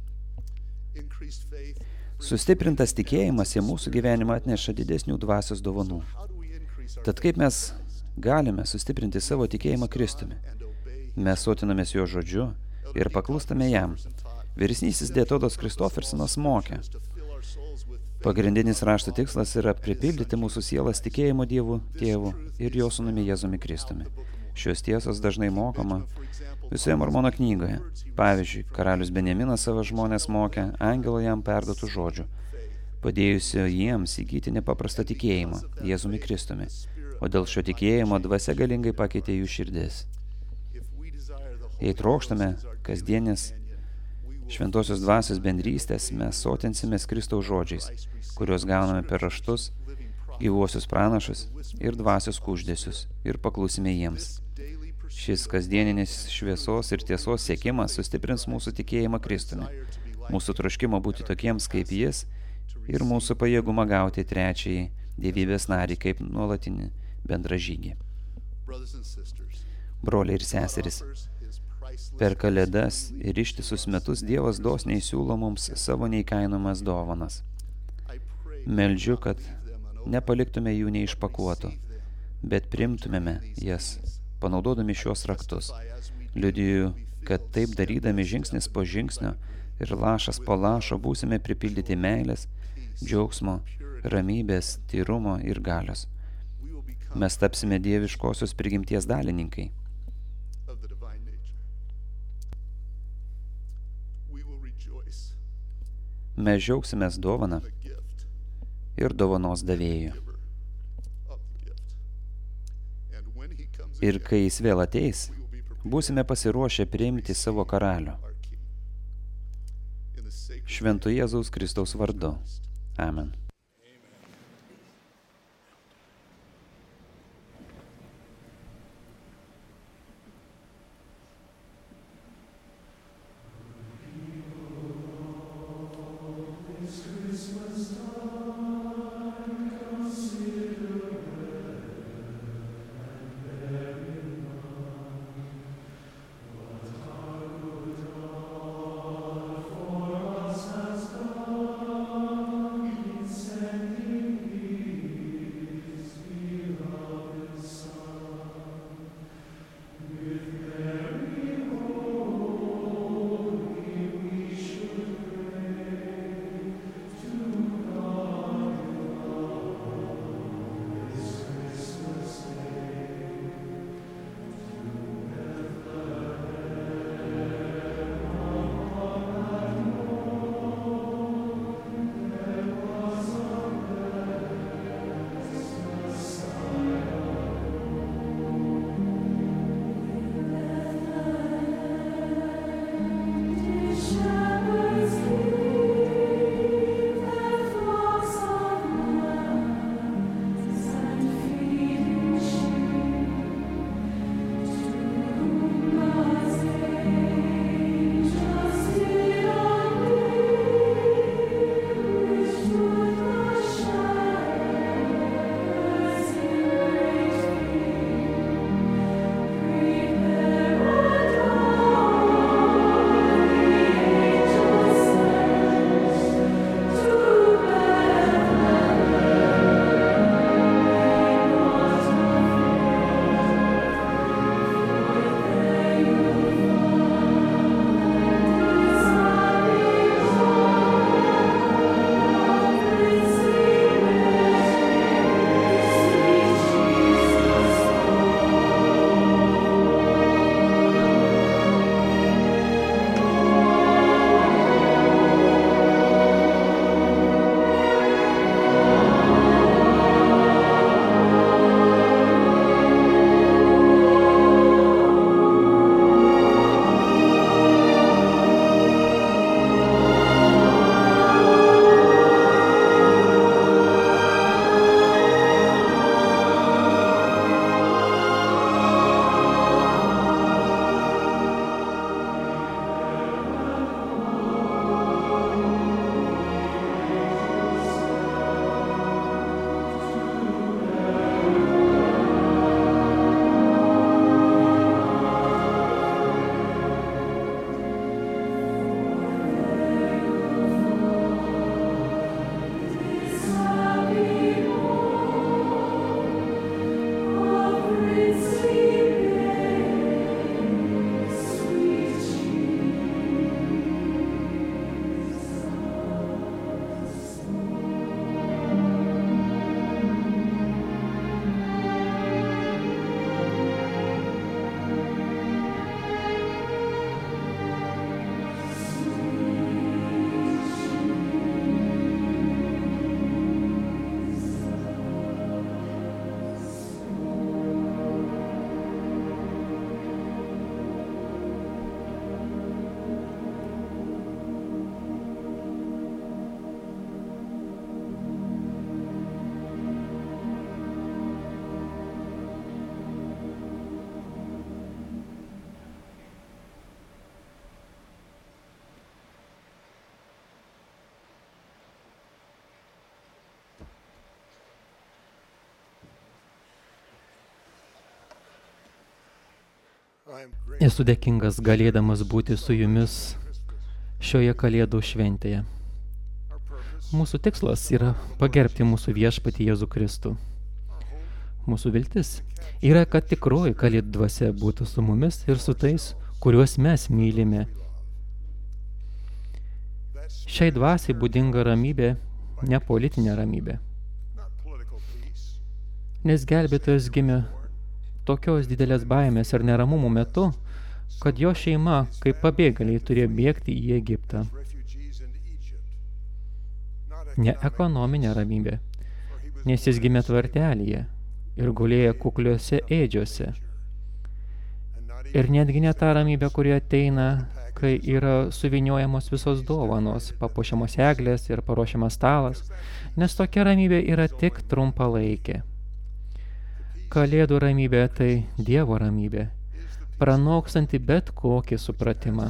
Sustiprintas tikėjimas į mūsų gyvenimą atneša didesnių dvasios dovanų. Tad kaip mes galime sustiprinti savo tikėjimą Kristumi? Mes sotinamės jo žodžiu ir paklūstame jam. Vyresnysis Dietodas Kristofersonas mokė. Pagrindinis rašto tikslas yra pripildyti mūsų sielas tikėjimo Dievu, Tėvu ir jo sūnumi Jėzumi Kristumi. Šios tiesos dažnai mokoma visoje Mormono knygoje. Pavyzdžiui, karalius Benjaminas savo žmonės mokė angelo jam perduotų žodžių. padėjusio jiems įgyti nepaprastą tikėjimą Jėzumi Kristumi, o dėl šio tikėjimo dvasia galingai pakeitė jų širdis. Jei trokštame kasdienės šventosios dvasios bendrystės, mes sotinsimės Kristaus žodžiais, kuriuos gauname per raštus, gyvuosius pranašus ir dvasios kuždesius, ir paklusime jiems. Šis kasdieninis šviesos ir tiesos siekimas sustiprins mūsų tikėjimą Kristumi, mūsų troškimą būti tokiems kaip jis ir mūsų pajėgumą gauti trečiąjį dievybės narį kaip nuolatinį bendražygį. Broliai ir seserys, per Kalėdas ir ištisus metus Dievas dosniai siūlo mums savo neįkainojamas dovanas. Meldžiu, kad nepaliktume jų neišpakuotų, bet priimtumėme jas, panaudodami šios raktus. Liudiju, kad taip darydami žingsnis po žingsnio ir lašas po lašo būsime pripildyti meilės, džiaugsmo, ramybės, tyrumo ir galios. Mes tapsime dieviškosios prigimties dalininkai. Mes džiaugsimės dovaną ir dovanos davėjų. Ir kai jis vėl ateis, būsime pasiruošę priimti savo karalių. Šventu Jėzaus Kristaus vardu. Amen. Esu dėkingas galėdamas būti su jumis šioje Kalėdų šventėje. Mūsų tikslas yra pagerbti mūsų viešpatį Jėzų Kristų. Mūsų viltis yra, kad tikroji Kalėdų dvasia būtų su mumis ir su tais, kuriuos mes mylime. Šiai dvasiai būdinga ramybė, ne politinė ramybė. Nes gelbėtojas gimė tokios didelės baimės ir neramumų metu, kad jo šeima, kaip pabėgėliai, turėjo bėgti į Egiptą. Ne ekonominė ramybė, nes jis gimė tvartelyje ir gulėjo kukliuose ėdžiuose. Ir netgi ne ta ramybė, kuri ateina, kai yra suviniojamos visos dovanos, papuošiamos eglės ir paruošiamas stalas, nes tokia ramybė yra tik trumpalaikė. Kalėdų ramybė tai Dievo ramybė, pranokstanti bet kokį supratimą.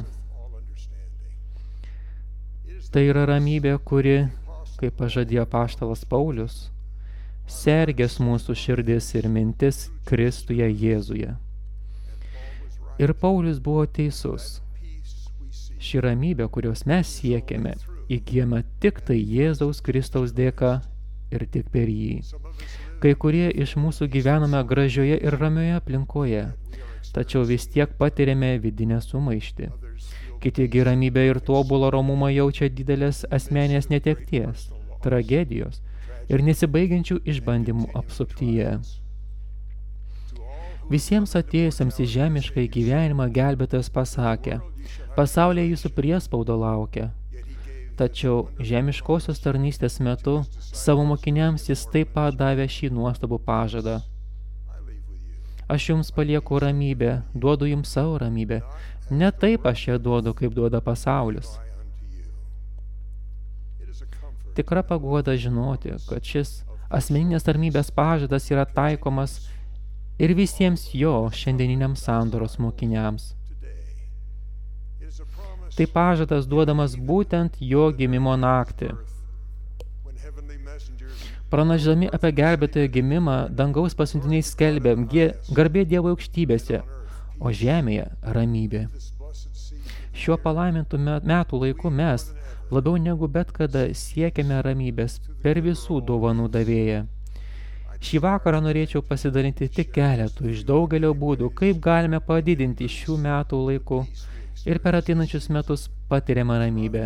Tai yra ramybė, kuri, kaip pažadėjo apaštalas Paulius, sergės mūsų širdis ir mintis Kristuje Jėzuje. Ir Paulius buvo teisus. Ši ramybė, kurios mes siekiame, įgyjama tik tai Jėzaus Kristaus dėka ir tik per jį. Kai kurie iš mūsų gyvename gražioje ir ramioje aplinkoje, tačiau vis tiek patiriame vidinę sumaištį. Kiti gi ramybę ir tobulą romumą jaučia didelės asmenės netekties, tragedijos ir nesibaigiančių išbandymų apsuptyje. Visiems atėjusiems į žemišką gyvenimą gelbėtojas pasakė, pasaulyje jūsų priespaudo laukia. Tačiau žemiškosios tarnystės metu savo mokiniams jis taip pat davė šį nuostabų pažadą. Aš jums palieku ramybę, duodu jums savo ramybę. Ne taip aš ją duodu, kaip duoda pasaulis. Tikra paguoda žinoti, kad šis asmeninės tarnybės pažadas yra taikomas ir visiems jo šiandieniniams sandoros mokiniams. Tai pažadas duodamas būtent jo gimimo naktį. Pranašdami apie gelbėtojo gimimą, dangaus pasiuntiniai skelbė garbė Dievo aukštybėse, o žemėje ramybė. Šiuo palaimintų metų laiku mes, labiau negu bet kada, siekiame ramybės per visų dovanų davėją. Šį vakarą norėčiau pasidalinti tik keletų iš daugelio būdų, kaip galime padidinti šių metų laiku ir per ateinančius metus patiriamą ramybę.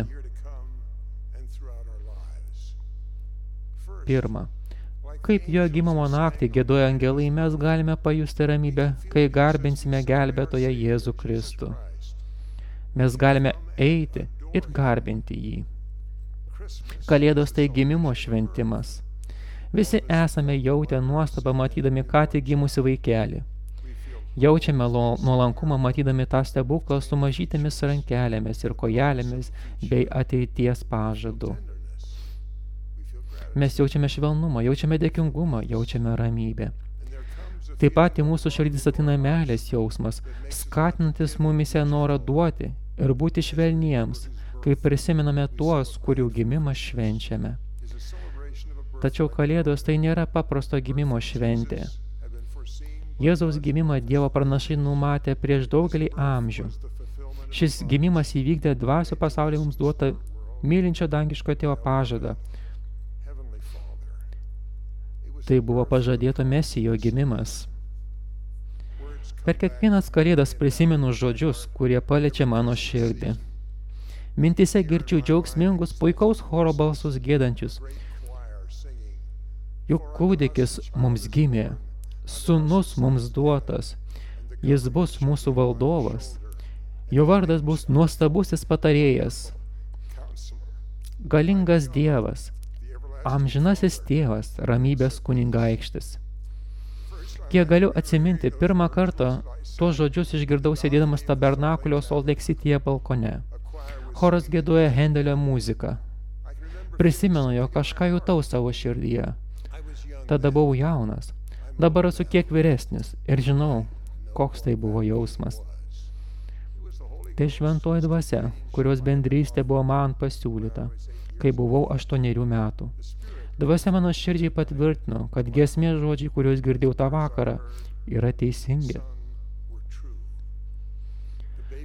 Pirma, kaip jo gimimo naktį giedoja angelai, mes galime pajusti ramybę, kai garbinsime gelbėtoją Jėzų Kristų. Mes galime eiti ir garbinti jį. Kalėdos tai gimimo šventimas. Visi esame jautę nuostabą matydami ką tik gimusi vaikelį. Jaučiame nuolankumą matydami tą stebuklą su mažytėmis rankelėmis ir kojelėmis bei ateities pažadu. Mes jaučiame švelnumą, jaučiame dėkingumą, jaučiame ramybę. Taip pat į mūsų širdis ateina meilės jausmas, skatinantis mumise norą duoti ir būti švelniems, kai prisimename tuos, kurių gimimą švenčiame. Tačiau Kalėdos tai nėra paprasto gimimo šventė. Jėzaus gimimą Dievo pranašai numatė prieš daugelį amžių. Šis gimimas įvykdė dvasių pasaulyje mums duotą mylinčio dangiško tėvo pažadą. Tai buvo pažadėto Mesijo gimimas. Per kiekvienas Kalėdas prisimenu žodžius, kurie paliečia mano širdį. Mintise girdžiu džiaugsmingus puikaus choro balsus giedančius. Juk kūdikis mums gimė, sūnus mums duotas, jis bus mūsų valdovas, jo vardas bus nuostabusis patarėjas, galingas Dievas, amžinasis tėvas, ramybės kunigaikštis. Kiek galiu atsiminti, pirmą kartą tuos žodžius išgirdau sėdėdamas tabernakulio Salt Lake Cityje balkone. Choras giedoja Hendelio muziką. Prisimenu, jog kažką jutau savo širdyje. Tada buvau jaunas. Dabar esu kiek vyresnis ir žinau, koks tai buvo jausmas. Tai šventoji dvasia, kurios bendrystė buvo man pasiūlyta, kai buvau aštuonerių metų. Dvasia mano širdžiai patvirtino, kad giesmės žodžiai, kuriuos girdėjau tą vakarą, yra teisingi.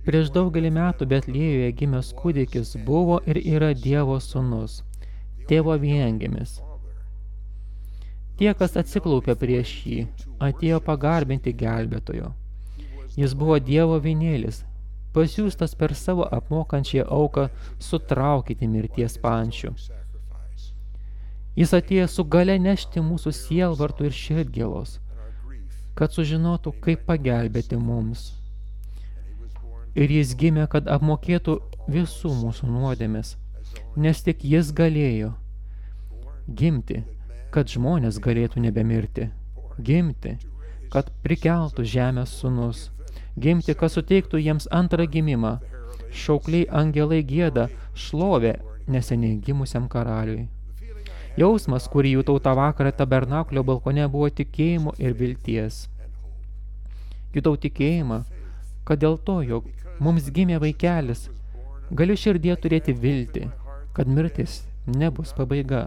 Prieš daugelį metų Betliejoje gimęs kūdikis buvo ir yra Dievo sūnus, tėvo viengimis. Tie, kas atsiklaupė prieš jį, atėjo pagarbinti gelbėtojo. Jis buvo Dievo vynėlis, pasiųstas per savo apmokančią auką sutraukyti mirties pančių. Jis atėjo su gale nešti mūsų sielvartų ir širdgėlos, kad sužinotų, kaip pagelbėti mums. Ir jis gimė, kad apmokėtų visų mūsų nuodėmes, nes tik jis galėjo gimti, kad žmonės galėtų nebemirti, gimti, kad prikeltų žemės sūnus, gimti, kad suteiktų jiems antrą gimimą, šaukliai angelai gieda šlovę neseniai gimusiam karaliui. Jausmas, kurį jutau tą vakarą tabernakulio balkone, buvo tikėjimo ir vilties. Jutau tikėjimą, kad dėl to, jog mums gimė vaikelis, galiu širdie turėti viltį, kad mirtis nebus pabaiga.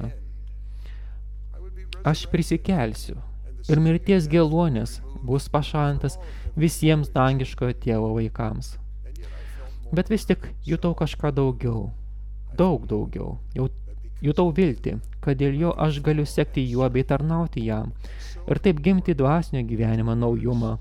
Aš prisikelsiu ir mirties geluonis bus pašalintas visiems dangiškojo tėvo vaikams. Bet vis tik jutau kažką daugiau, daug daugiau. Jau jutau viltį, kad dėl jo aš galiu sekti juo bei tarnauti jam ir taip gimti dvasinio gyvenimo naujumą.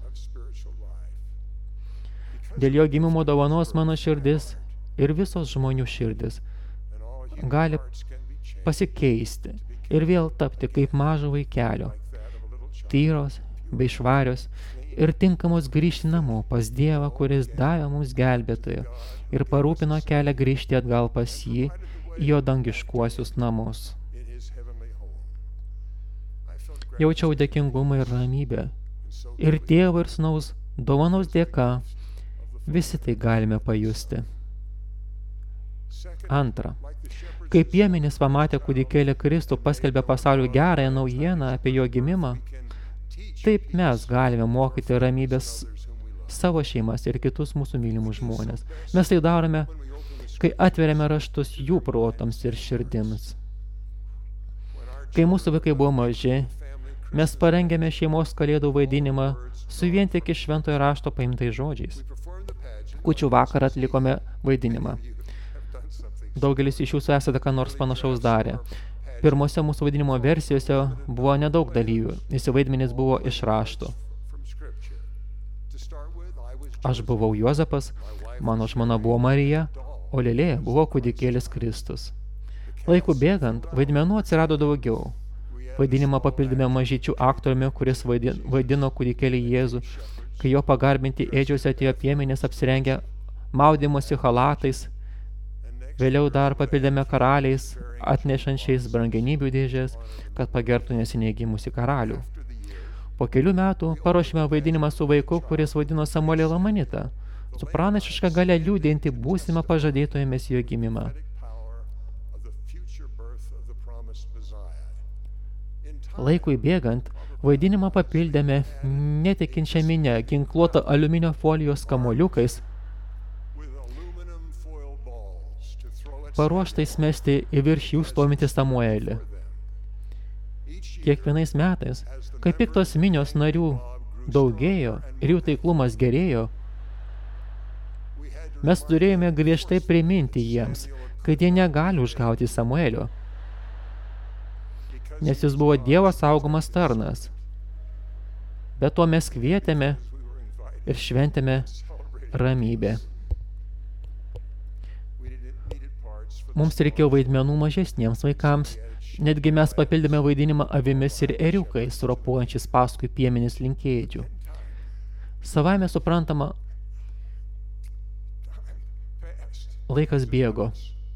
Dėl jo gimimo dovanos mano širdis ir visos žmonių širdis gali pasikeisti ir vėl tapti kaip mažo vaikelio, tyros bei švarios ir tinkamos grįžti namo pas Dievą, kuris davė mums gelbėtoją ir parūpino kelią grįžti atgal pas jį į jo dangiškuosius namus. Jaučiau dėkingumą ir ramybę, ir Tėvo ir Sūnaus dovanos dėka visi tai galime pajusti. Antra, kai piemenys pamatė kūdikėlį Kristų paskelbė pasauliui gerąją naujieną apie jo gimimą, taip mes galime mokyti ramybės savo šeimas ir kitus mūsų mylimus žmonės. Mes tai darome, kai atveriame raštus jų protams ir širdims. Kai mūsų vaikai buvo maži, mes parengėme šeimos kalėdų vaidinimą su vien tik iš šventojo rašto paimtais žodžiais. Kūčių vakarą atlikome vaidinimą. Daugelis iš jūsų esate ką nors panašaus darę. Pirmose mūsų vaidinimo versijose buvo nedaug dalyvių, visi vaidmenys buvo iš raštų. Aš buvau Juozapas, mano žmona buvo Marija, o Lėlė buvo kūdikėlis Kristus. Laikų bėgant, vaidmenų atsirado daugiau. Vaidinimą papildėme mažyčių aktoriumi, kuris vaidino kūdikėlį Jėzų, kai jo pagarbinti ėdžiuose atėjo piemenys apsirengę maudymosi halatais. Vėliau dar papildėme karaliais, atnešančiais brangenybių dėžės, kad pagerbtų neseniai gimusį karalių. Po kelių metų paruošėme vaidinimą su vaiku, kuris vaidino Samuelį Lamanitą, su pranašiška galia liūdinti būsimą pažadėtojo Mesijo gimimą. Laikui bėgant, vaidinimą papildėme netikinčią minę ginkluotą aliuminio folijos kamoliukais, paruoštais mesti į virš jų stovintį Samuelį. Kiekvienais metais, kai piktos minios narių daugėjo ir jų taiklumas gerėjo, mes turėjome griežtai priminti jiems, kad jie negali užgauti Samuelio, nes jis buvo Dievo saugomas tarnas. Be to mes kvietėme ir šventėme ramybę. Mums reikėjo vaidmenų mažesniems vaikams, netgi mes papildėme vaidinimą avimis ir ėriukais, ropuojančiais paskui piemenis linkėdžių. Savaime suprantama, laikas bėgo.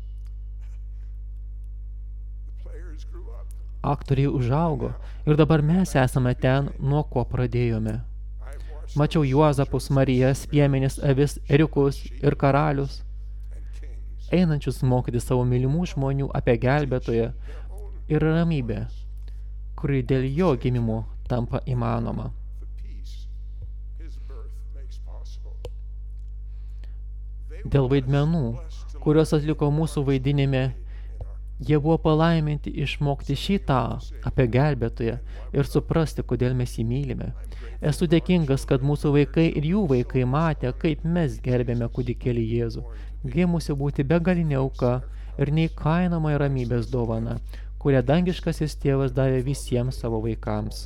Aktoriai užaugo ir dabar mes esame ten, nuo ko pradėjome. Mačiau Juozapus, Marijas, piemenis, avis, ėriukus ir karalius, einančius mokyti savo mylimų žmonių apie gelbėtoją ir ramybę, kuri dėl jo gimimo tampa įmanoma. Dėl vaidmenų, kurios atliko mūsų vaidinime, Jie buvo palaiminti išmokti šitą apie gelbėtoją ir suprasti, kodėl mes jį mylime. Esu dėkingas, kad mūsų vaikai ir jų vaikai matė, kaip mes gerbėme kūdikėlį Jėzų, gimusi būti begalinė auka ir neįkainoma ramybės dovana, kurią dangiškasis tėvas davė visiems savo vaikams.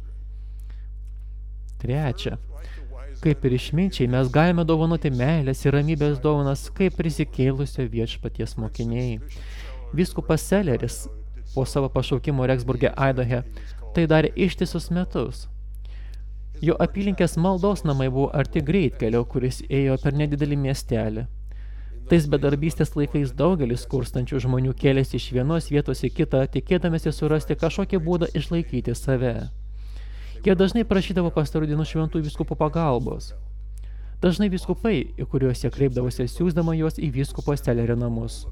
Trečia. Kaip ir išminčiai, mes galime dovanoti meilės ir ramybės dovanas kaip prisikėlusio viešpaties mokiniai. Vyskupas Selleris po savo pašaukimo Reksburge, Aidahe, tai darė ištisus metus. Jo apylinkės maldos namai buvo arti greitkelio, kuris ėjo per nedidelį miestelį. Tais bedarbystės laikais daugelis skurstančių žmonių kėlėsi iš vienos vietos į kitą, tikėdamėsi surasti kažkokį būdą išlaikyti save. Jie dažnai prašydavo pastarų dienų šventų vyskupų pagalbos. Dažnai vyskupai, į kuriuos jie kreipdavosi, siųsdama juos į vyskupo Sellerio namus.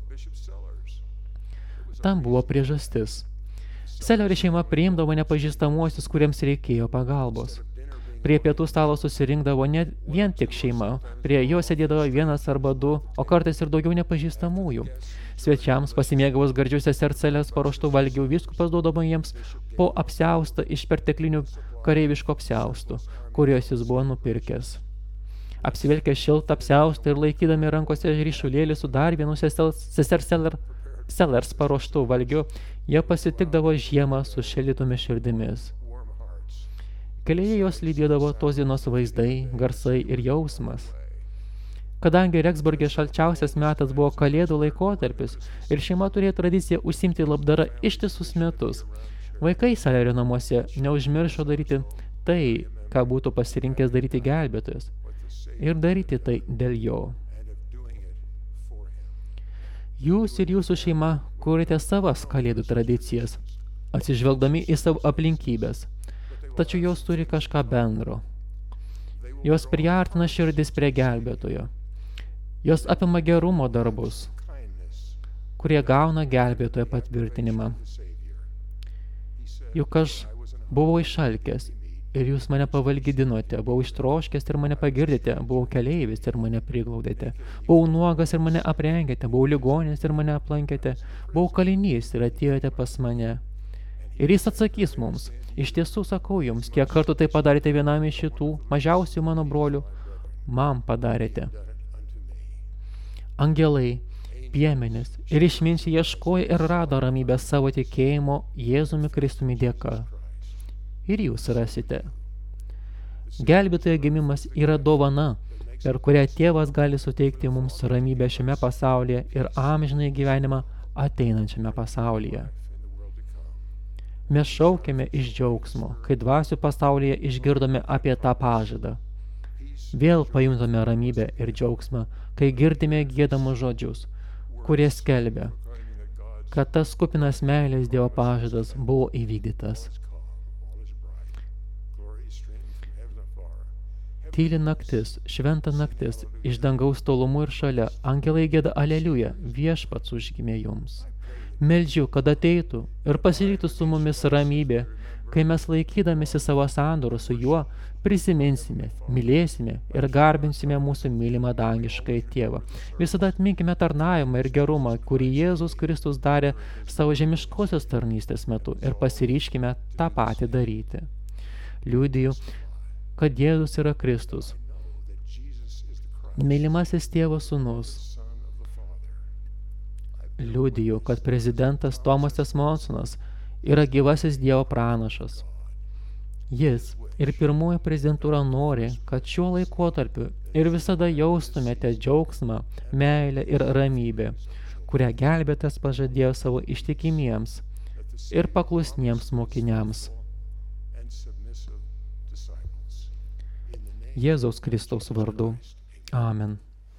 Tam buvo priežastis. Sellerio šeima priimdavo nepažįstamuosius, kuriems reikėjo pagalbos. Prie pietų stalo susirinkdavo ne vien tik šeima, prie jo sėdėdavo vienas arba du, o kartais ir daugiau nepažįstamųjų. Svečiams pasimėgavus gardžių sesers Selės paruoštų valgių, vyskupas duodavo jiems po apsiaustą iš perteklinių kareiviško apsiaustų, kuriuos jis buvo nupirkęs. Apsivelkę šiltą apsiaustą ir laikydami rankose ryšulėlį su dar vienu sesers Seller, Sellers paruoštų valgių, jie pasitikdavo žiemą su šildytomis širdimis. Kelyje jos lydėdavo tos dienos vaizdai, garsai ir jausmas. Kadangi Reksburge šalčiausias metas buvo kalėdų laikotarpis ir šeima turėjo tradiciją užsimti labdarą ištisus metus, vaikai Sellerio namuose neužmiršo daryti tai, ką būtų pasirinkęs daryti gelbėtojas, ir daryti tai dėl jo. Jūs ir jūsų šeima kūrėte savas kalėdų tradicijas, atsižvelgdami į savo aplinkybės. Tačiau jos turi kažką bendro. Jos priartina širdis prie gelbėtojo. Jos apima gerumo darbus, kurie gauna gelbėtojo patvirtinimą. Juk aš buvau išalkęs ir jūs mane pavalgydinote, buvau ištroškęs ir mane pagirdėte, buvau keleivis ir mane priglaudėte, buvau nuogas ir mane aprengėte, buvau ligonis ir mane aplankėte, buvau kalinys ir atėjote pas mane. Ir jis atsakys mums, iš tiesų sakau jums, kiek kartų tai padarėte vienam iš šitų mažiausių mano brolių, man padarėte. Angelai, piemenys ir išminčiai ieškojo ir rado ramybę savo tikėjimo Jėzumi Kristumi dėka. Ir jūs rasite. Gelbėtojo gimimas yra dovana, per kurią tėvas gali suteikti mums ramybę šiame pasaulyje ir amžinai gyvenimą ateinančiame pasaulyje. Mes šaukėme iš džiaugsmo, kai dvasių pasaulyje išgirdome apie tą pažadą. Vėl pajuntame ramybę ir džiaugsmą, kai girdime giedamus žodžius, kurie skelbia, kad tas kupinas meilės Dievo pažadas buvo įvykdytas. Tyli naktis, šventa naktis, iš dangaus tolumų ir šalia, angelai gieda aleliuja, viešpats užgimė jums. Meldžiu, kad ateitų ir pasiliktų su mumis ramybė, kai mes laikydamėsi savo sandorų su juo, prisiminsime, mylėsime ir garbinsime mūsų mylimą dangiškąjį tėvą. Visada atminkime tarnavimą ir gerumą, kurį Jėzus Kristus darė savo žemiškosios tarnystės metu ir pasiryškime tą patį daryti. Liudiju, kad Jėzus yra Kristus, mylimasis tėvo sūnus. Liudiju, kad prezidentas Tomas Esmonsonas yra gyvasis Dievo pranašas. Jis ir pirmoji prezidentūra nori, kad šiuo laikotarpiu ir visada jaustumėte džiaugsmą, meilę ir ramybę, kurią gelbėtas pažadėjo savo ištikimiems ir paklusniems mokiniams. Jėzaus Kristaus vardu. Amen.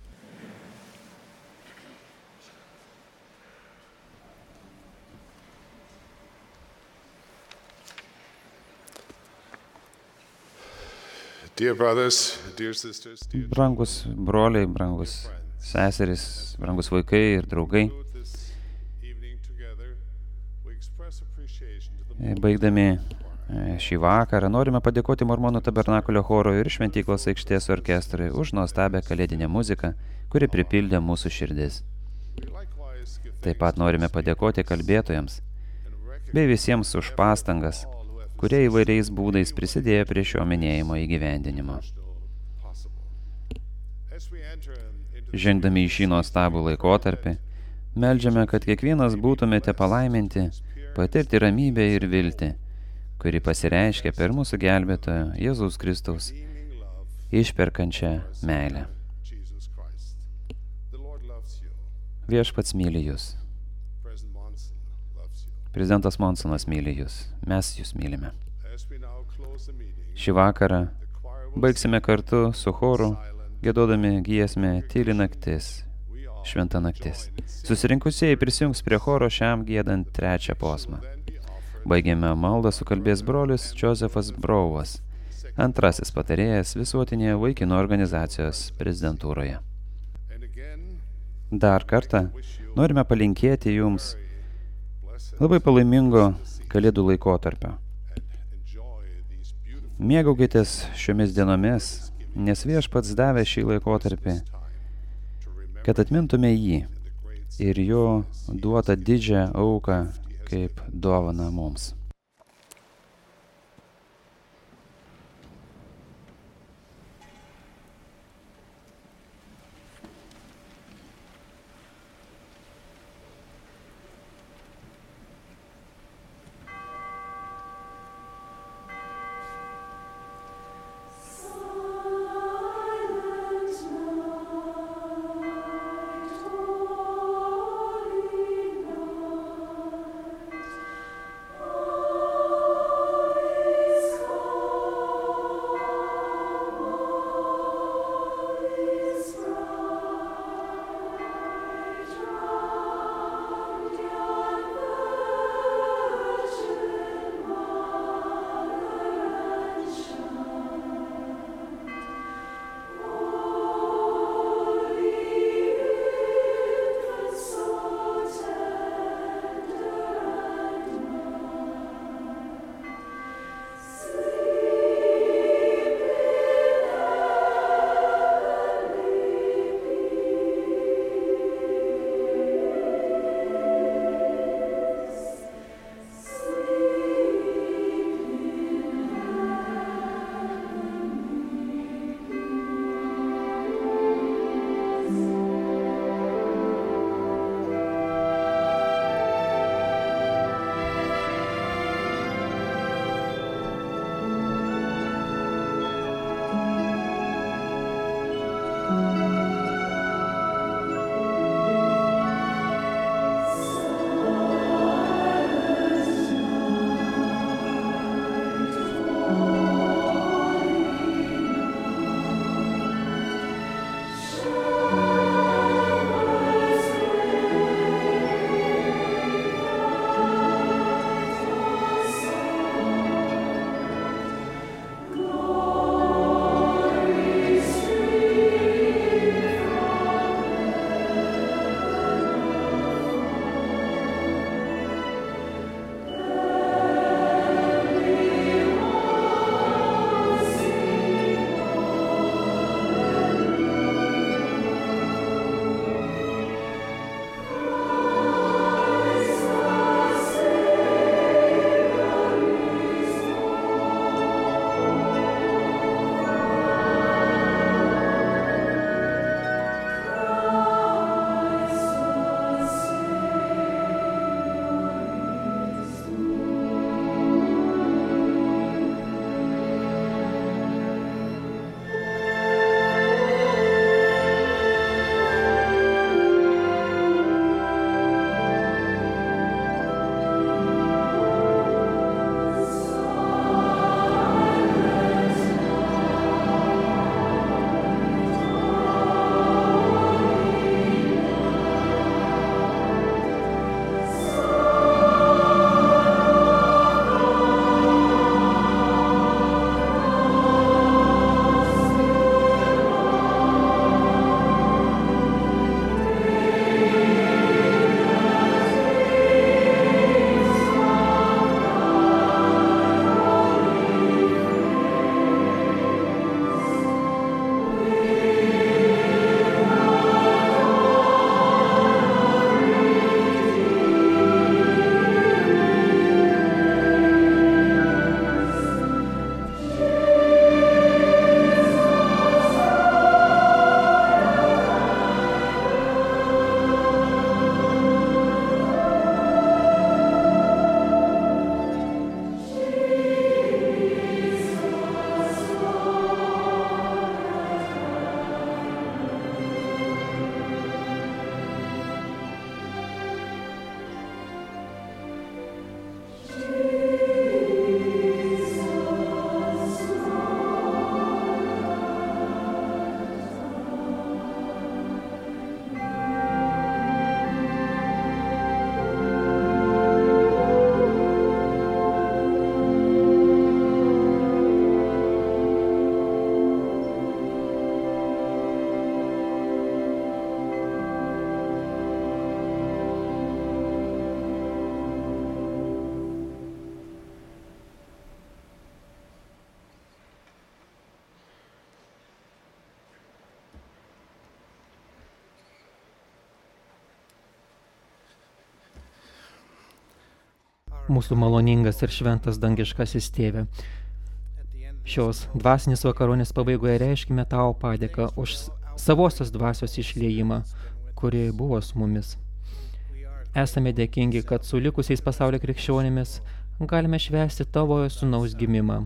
Dear brothers, dear sisters, dear Brangus broliai, brangus seserys, brangus vaikai ir draugai, baigdami šį vakarą norime padėkoti Mormonų tabernakulio choro ir Šventyklos aikštės orkestrui už nuostabią kalėdinę muziką, kuri pripildė mūsų širdis. Taip pat norime padėkoti kalbėtojams bei visiems už pastangas, kurie įvairiais būdais prisidėjo prie šio minėjimo įgyvendinimo. Žengdami į šį nuostabų laikotarpį, meldžiame, kad kiekvienas būtumėte palaiminti, patirti ramybę ir viltį, kuri pasireiškia per mūsų gelbėtojo Jėzaus Kristaus išperkančią meilę. Viešpats myli jūs. Prezidentas Monsonas myli jūs. Mes jūs mylime. Šį vakarą baigsime kartu su choru, giedodami giesmę Tyli naktis, šventa naktis. Susirinkusieji prisijungs prie choro šiam giedant trečią posmą. Baigėme maldą sukalbės brolis Josefas Brovas, antrasis patarėjas visuotinėje vaikinų organizacijos prezidentūroje. Dar kartą norime palinkėti jums labai palaimingo kalėdų laikotarpio. Mėgaukitės šiomis dienomis, nes Viešpats davė šį laikotarpį, kad atmintume jį ir jo duotą didžią auką kaip dovaną mums. Oh Mūsų maloningas ir šventas dangiškasis tėve, šios dvasinės vakaronės pabaigoje reiškime tau padėką už savosios dvasios išliejimą, kuri buvo su mumis. Esame dėkingi, kad su likusiais pasaulio krikščionimis galime švęsti tavo sūnaus gimimą.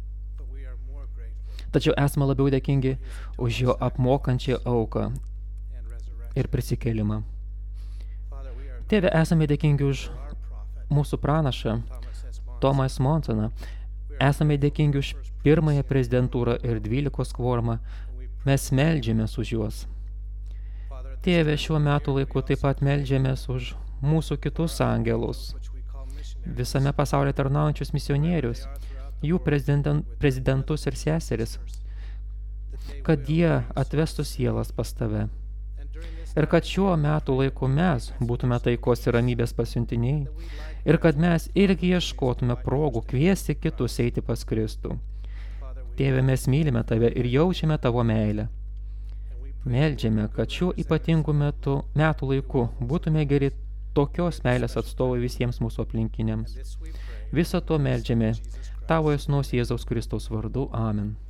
Tačiau esame labiau dėkingi už jo apmokančią auką ir prisikėlimą. Tėve, esame dėkingi už mūsų pranašą Thomas Monsoną. Esame dėkingi už pirmąją prezidentūrą ir dvylikos kvorumą. Mes meldžiamės už juos. Tėve, šiuo metu laiku taip pat meldžiamės už mūsų kitus angelus, visame pasaulyje tarnaujančius misionierius, jų prezidentus ir seseris, kad jie atvestų sielas pas tave. Ir kad šiuo metu laiku mes būtume taikos ir ramybės pasiuntiniai, ir kad mes irgi ieškotume progų kviesti kitus eiti pas Kristų. Tėve, mes mylime tave ir jaučiame tavo meilę. Meldžiame, kad šiuo ypatingu metu, metų laiku būtume geri tokios meilės atstovai visiems mūsų aplinkiniams. Viso to meldžiame tavo sūnaus Jėzaus Kristaus vardu. Amen.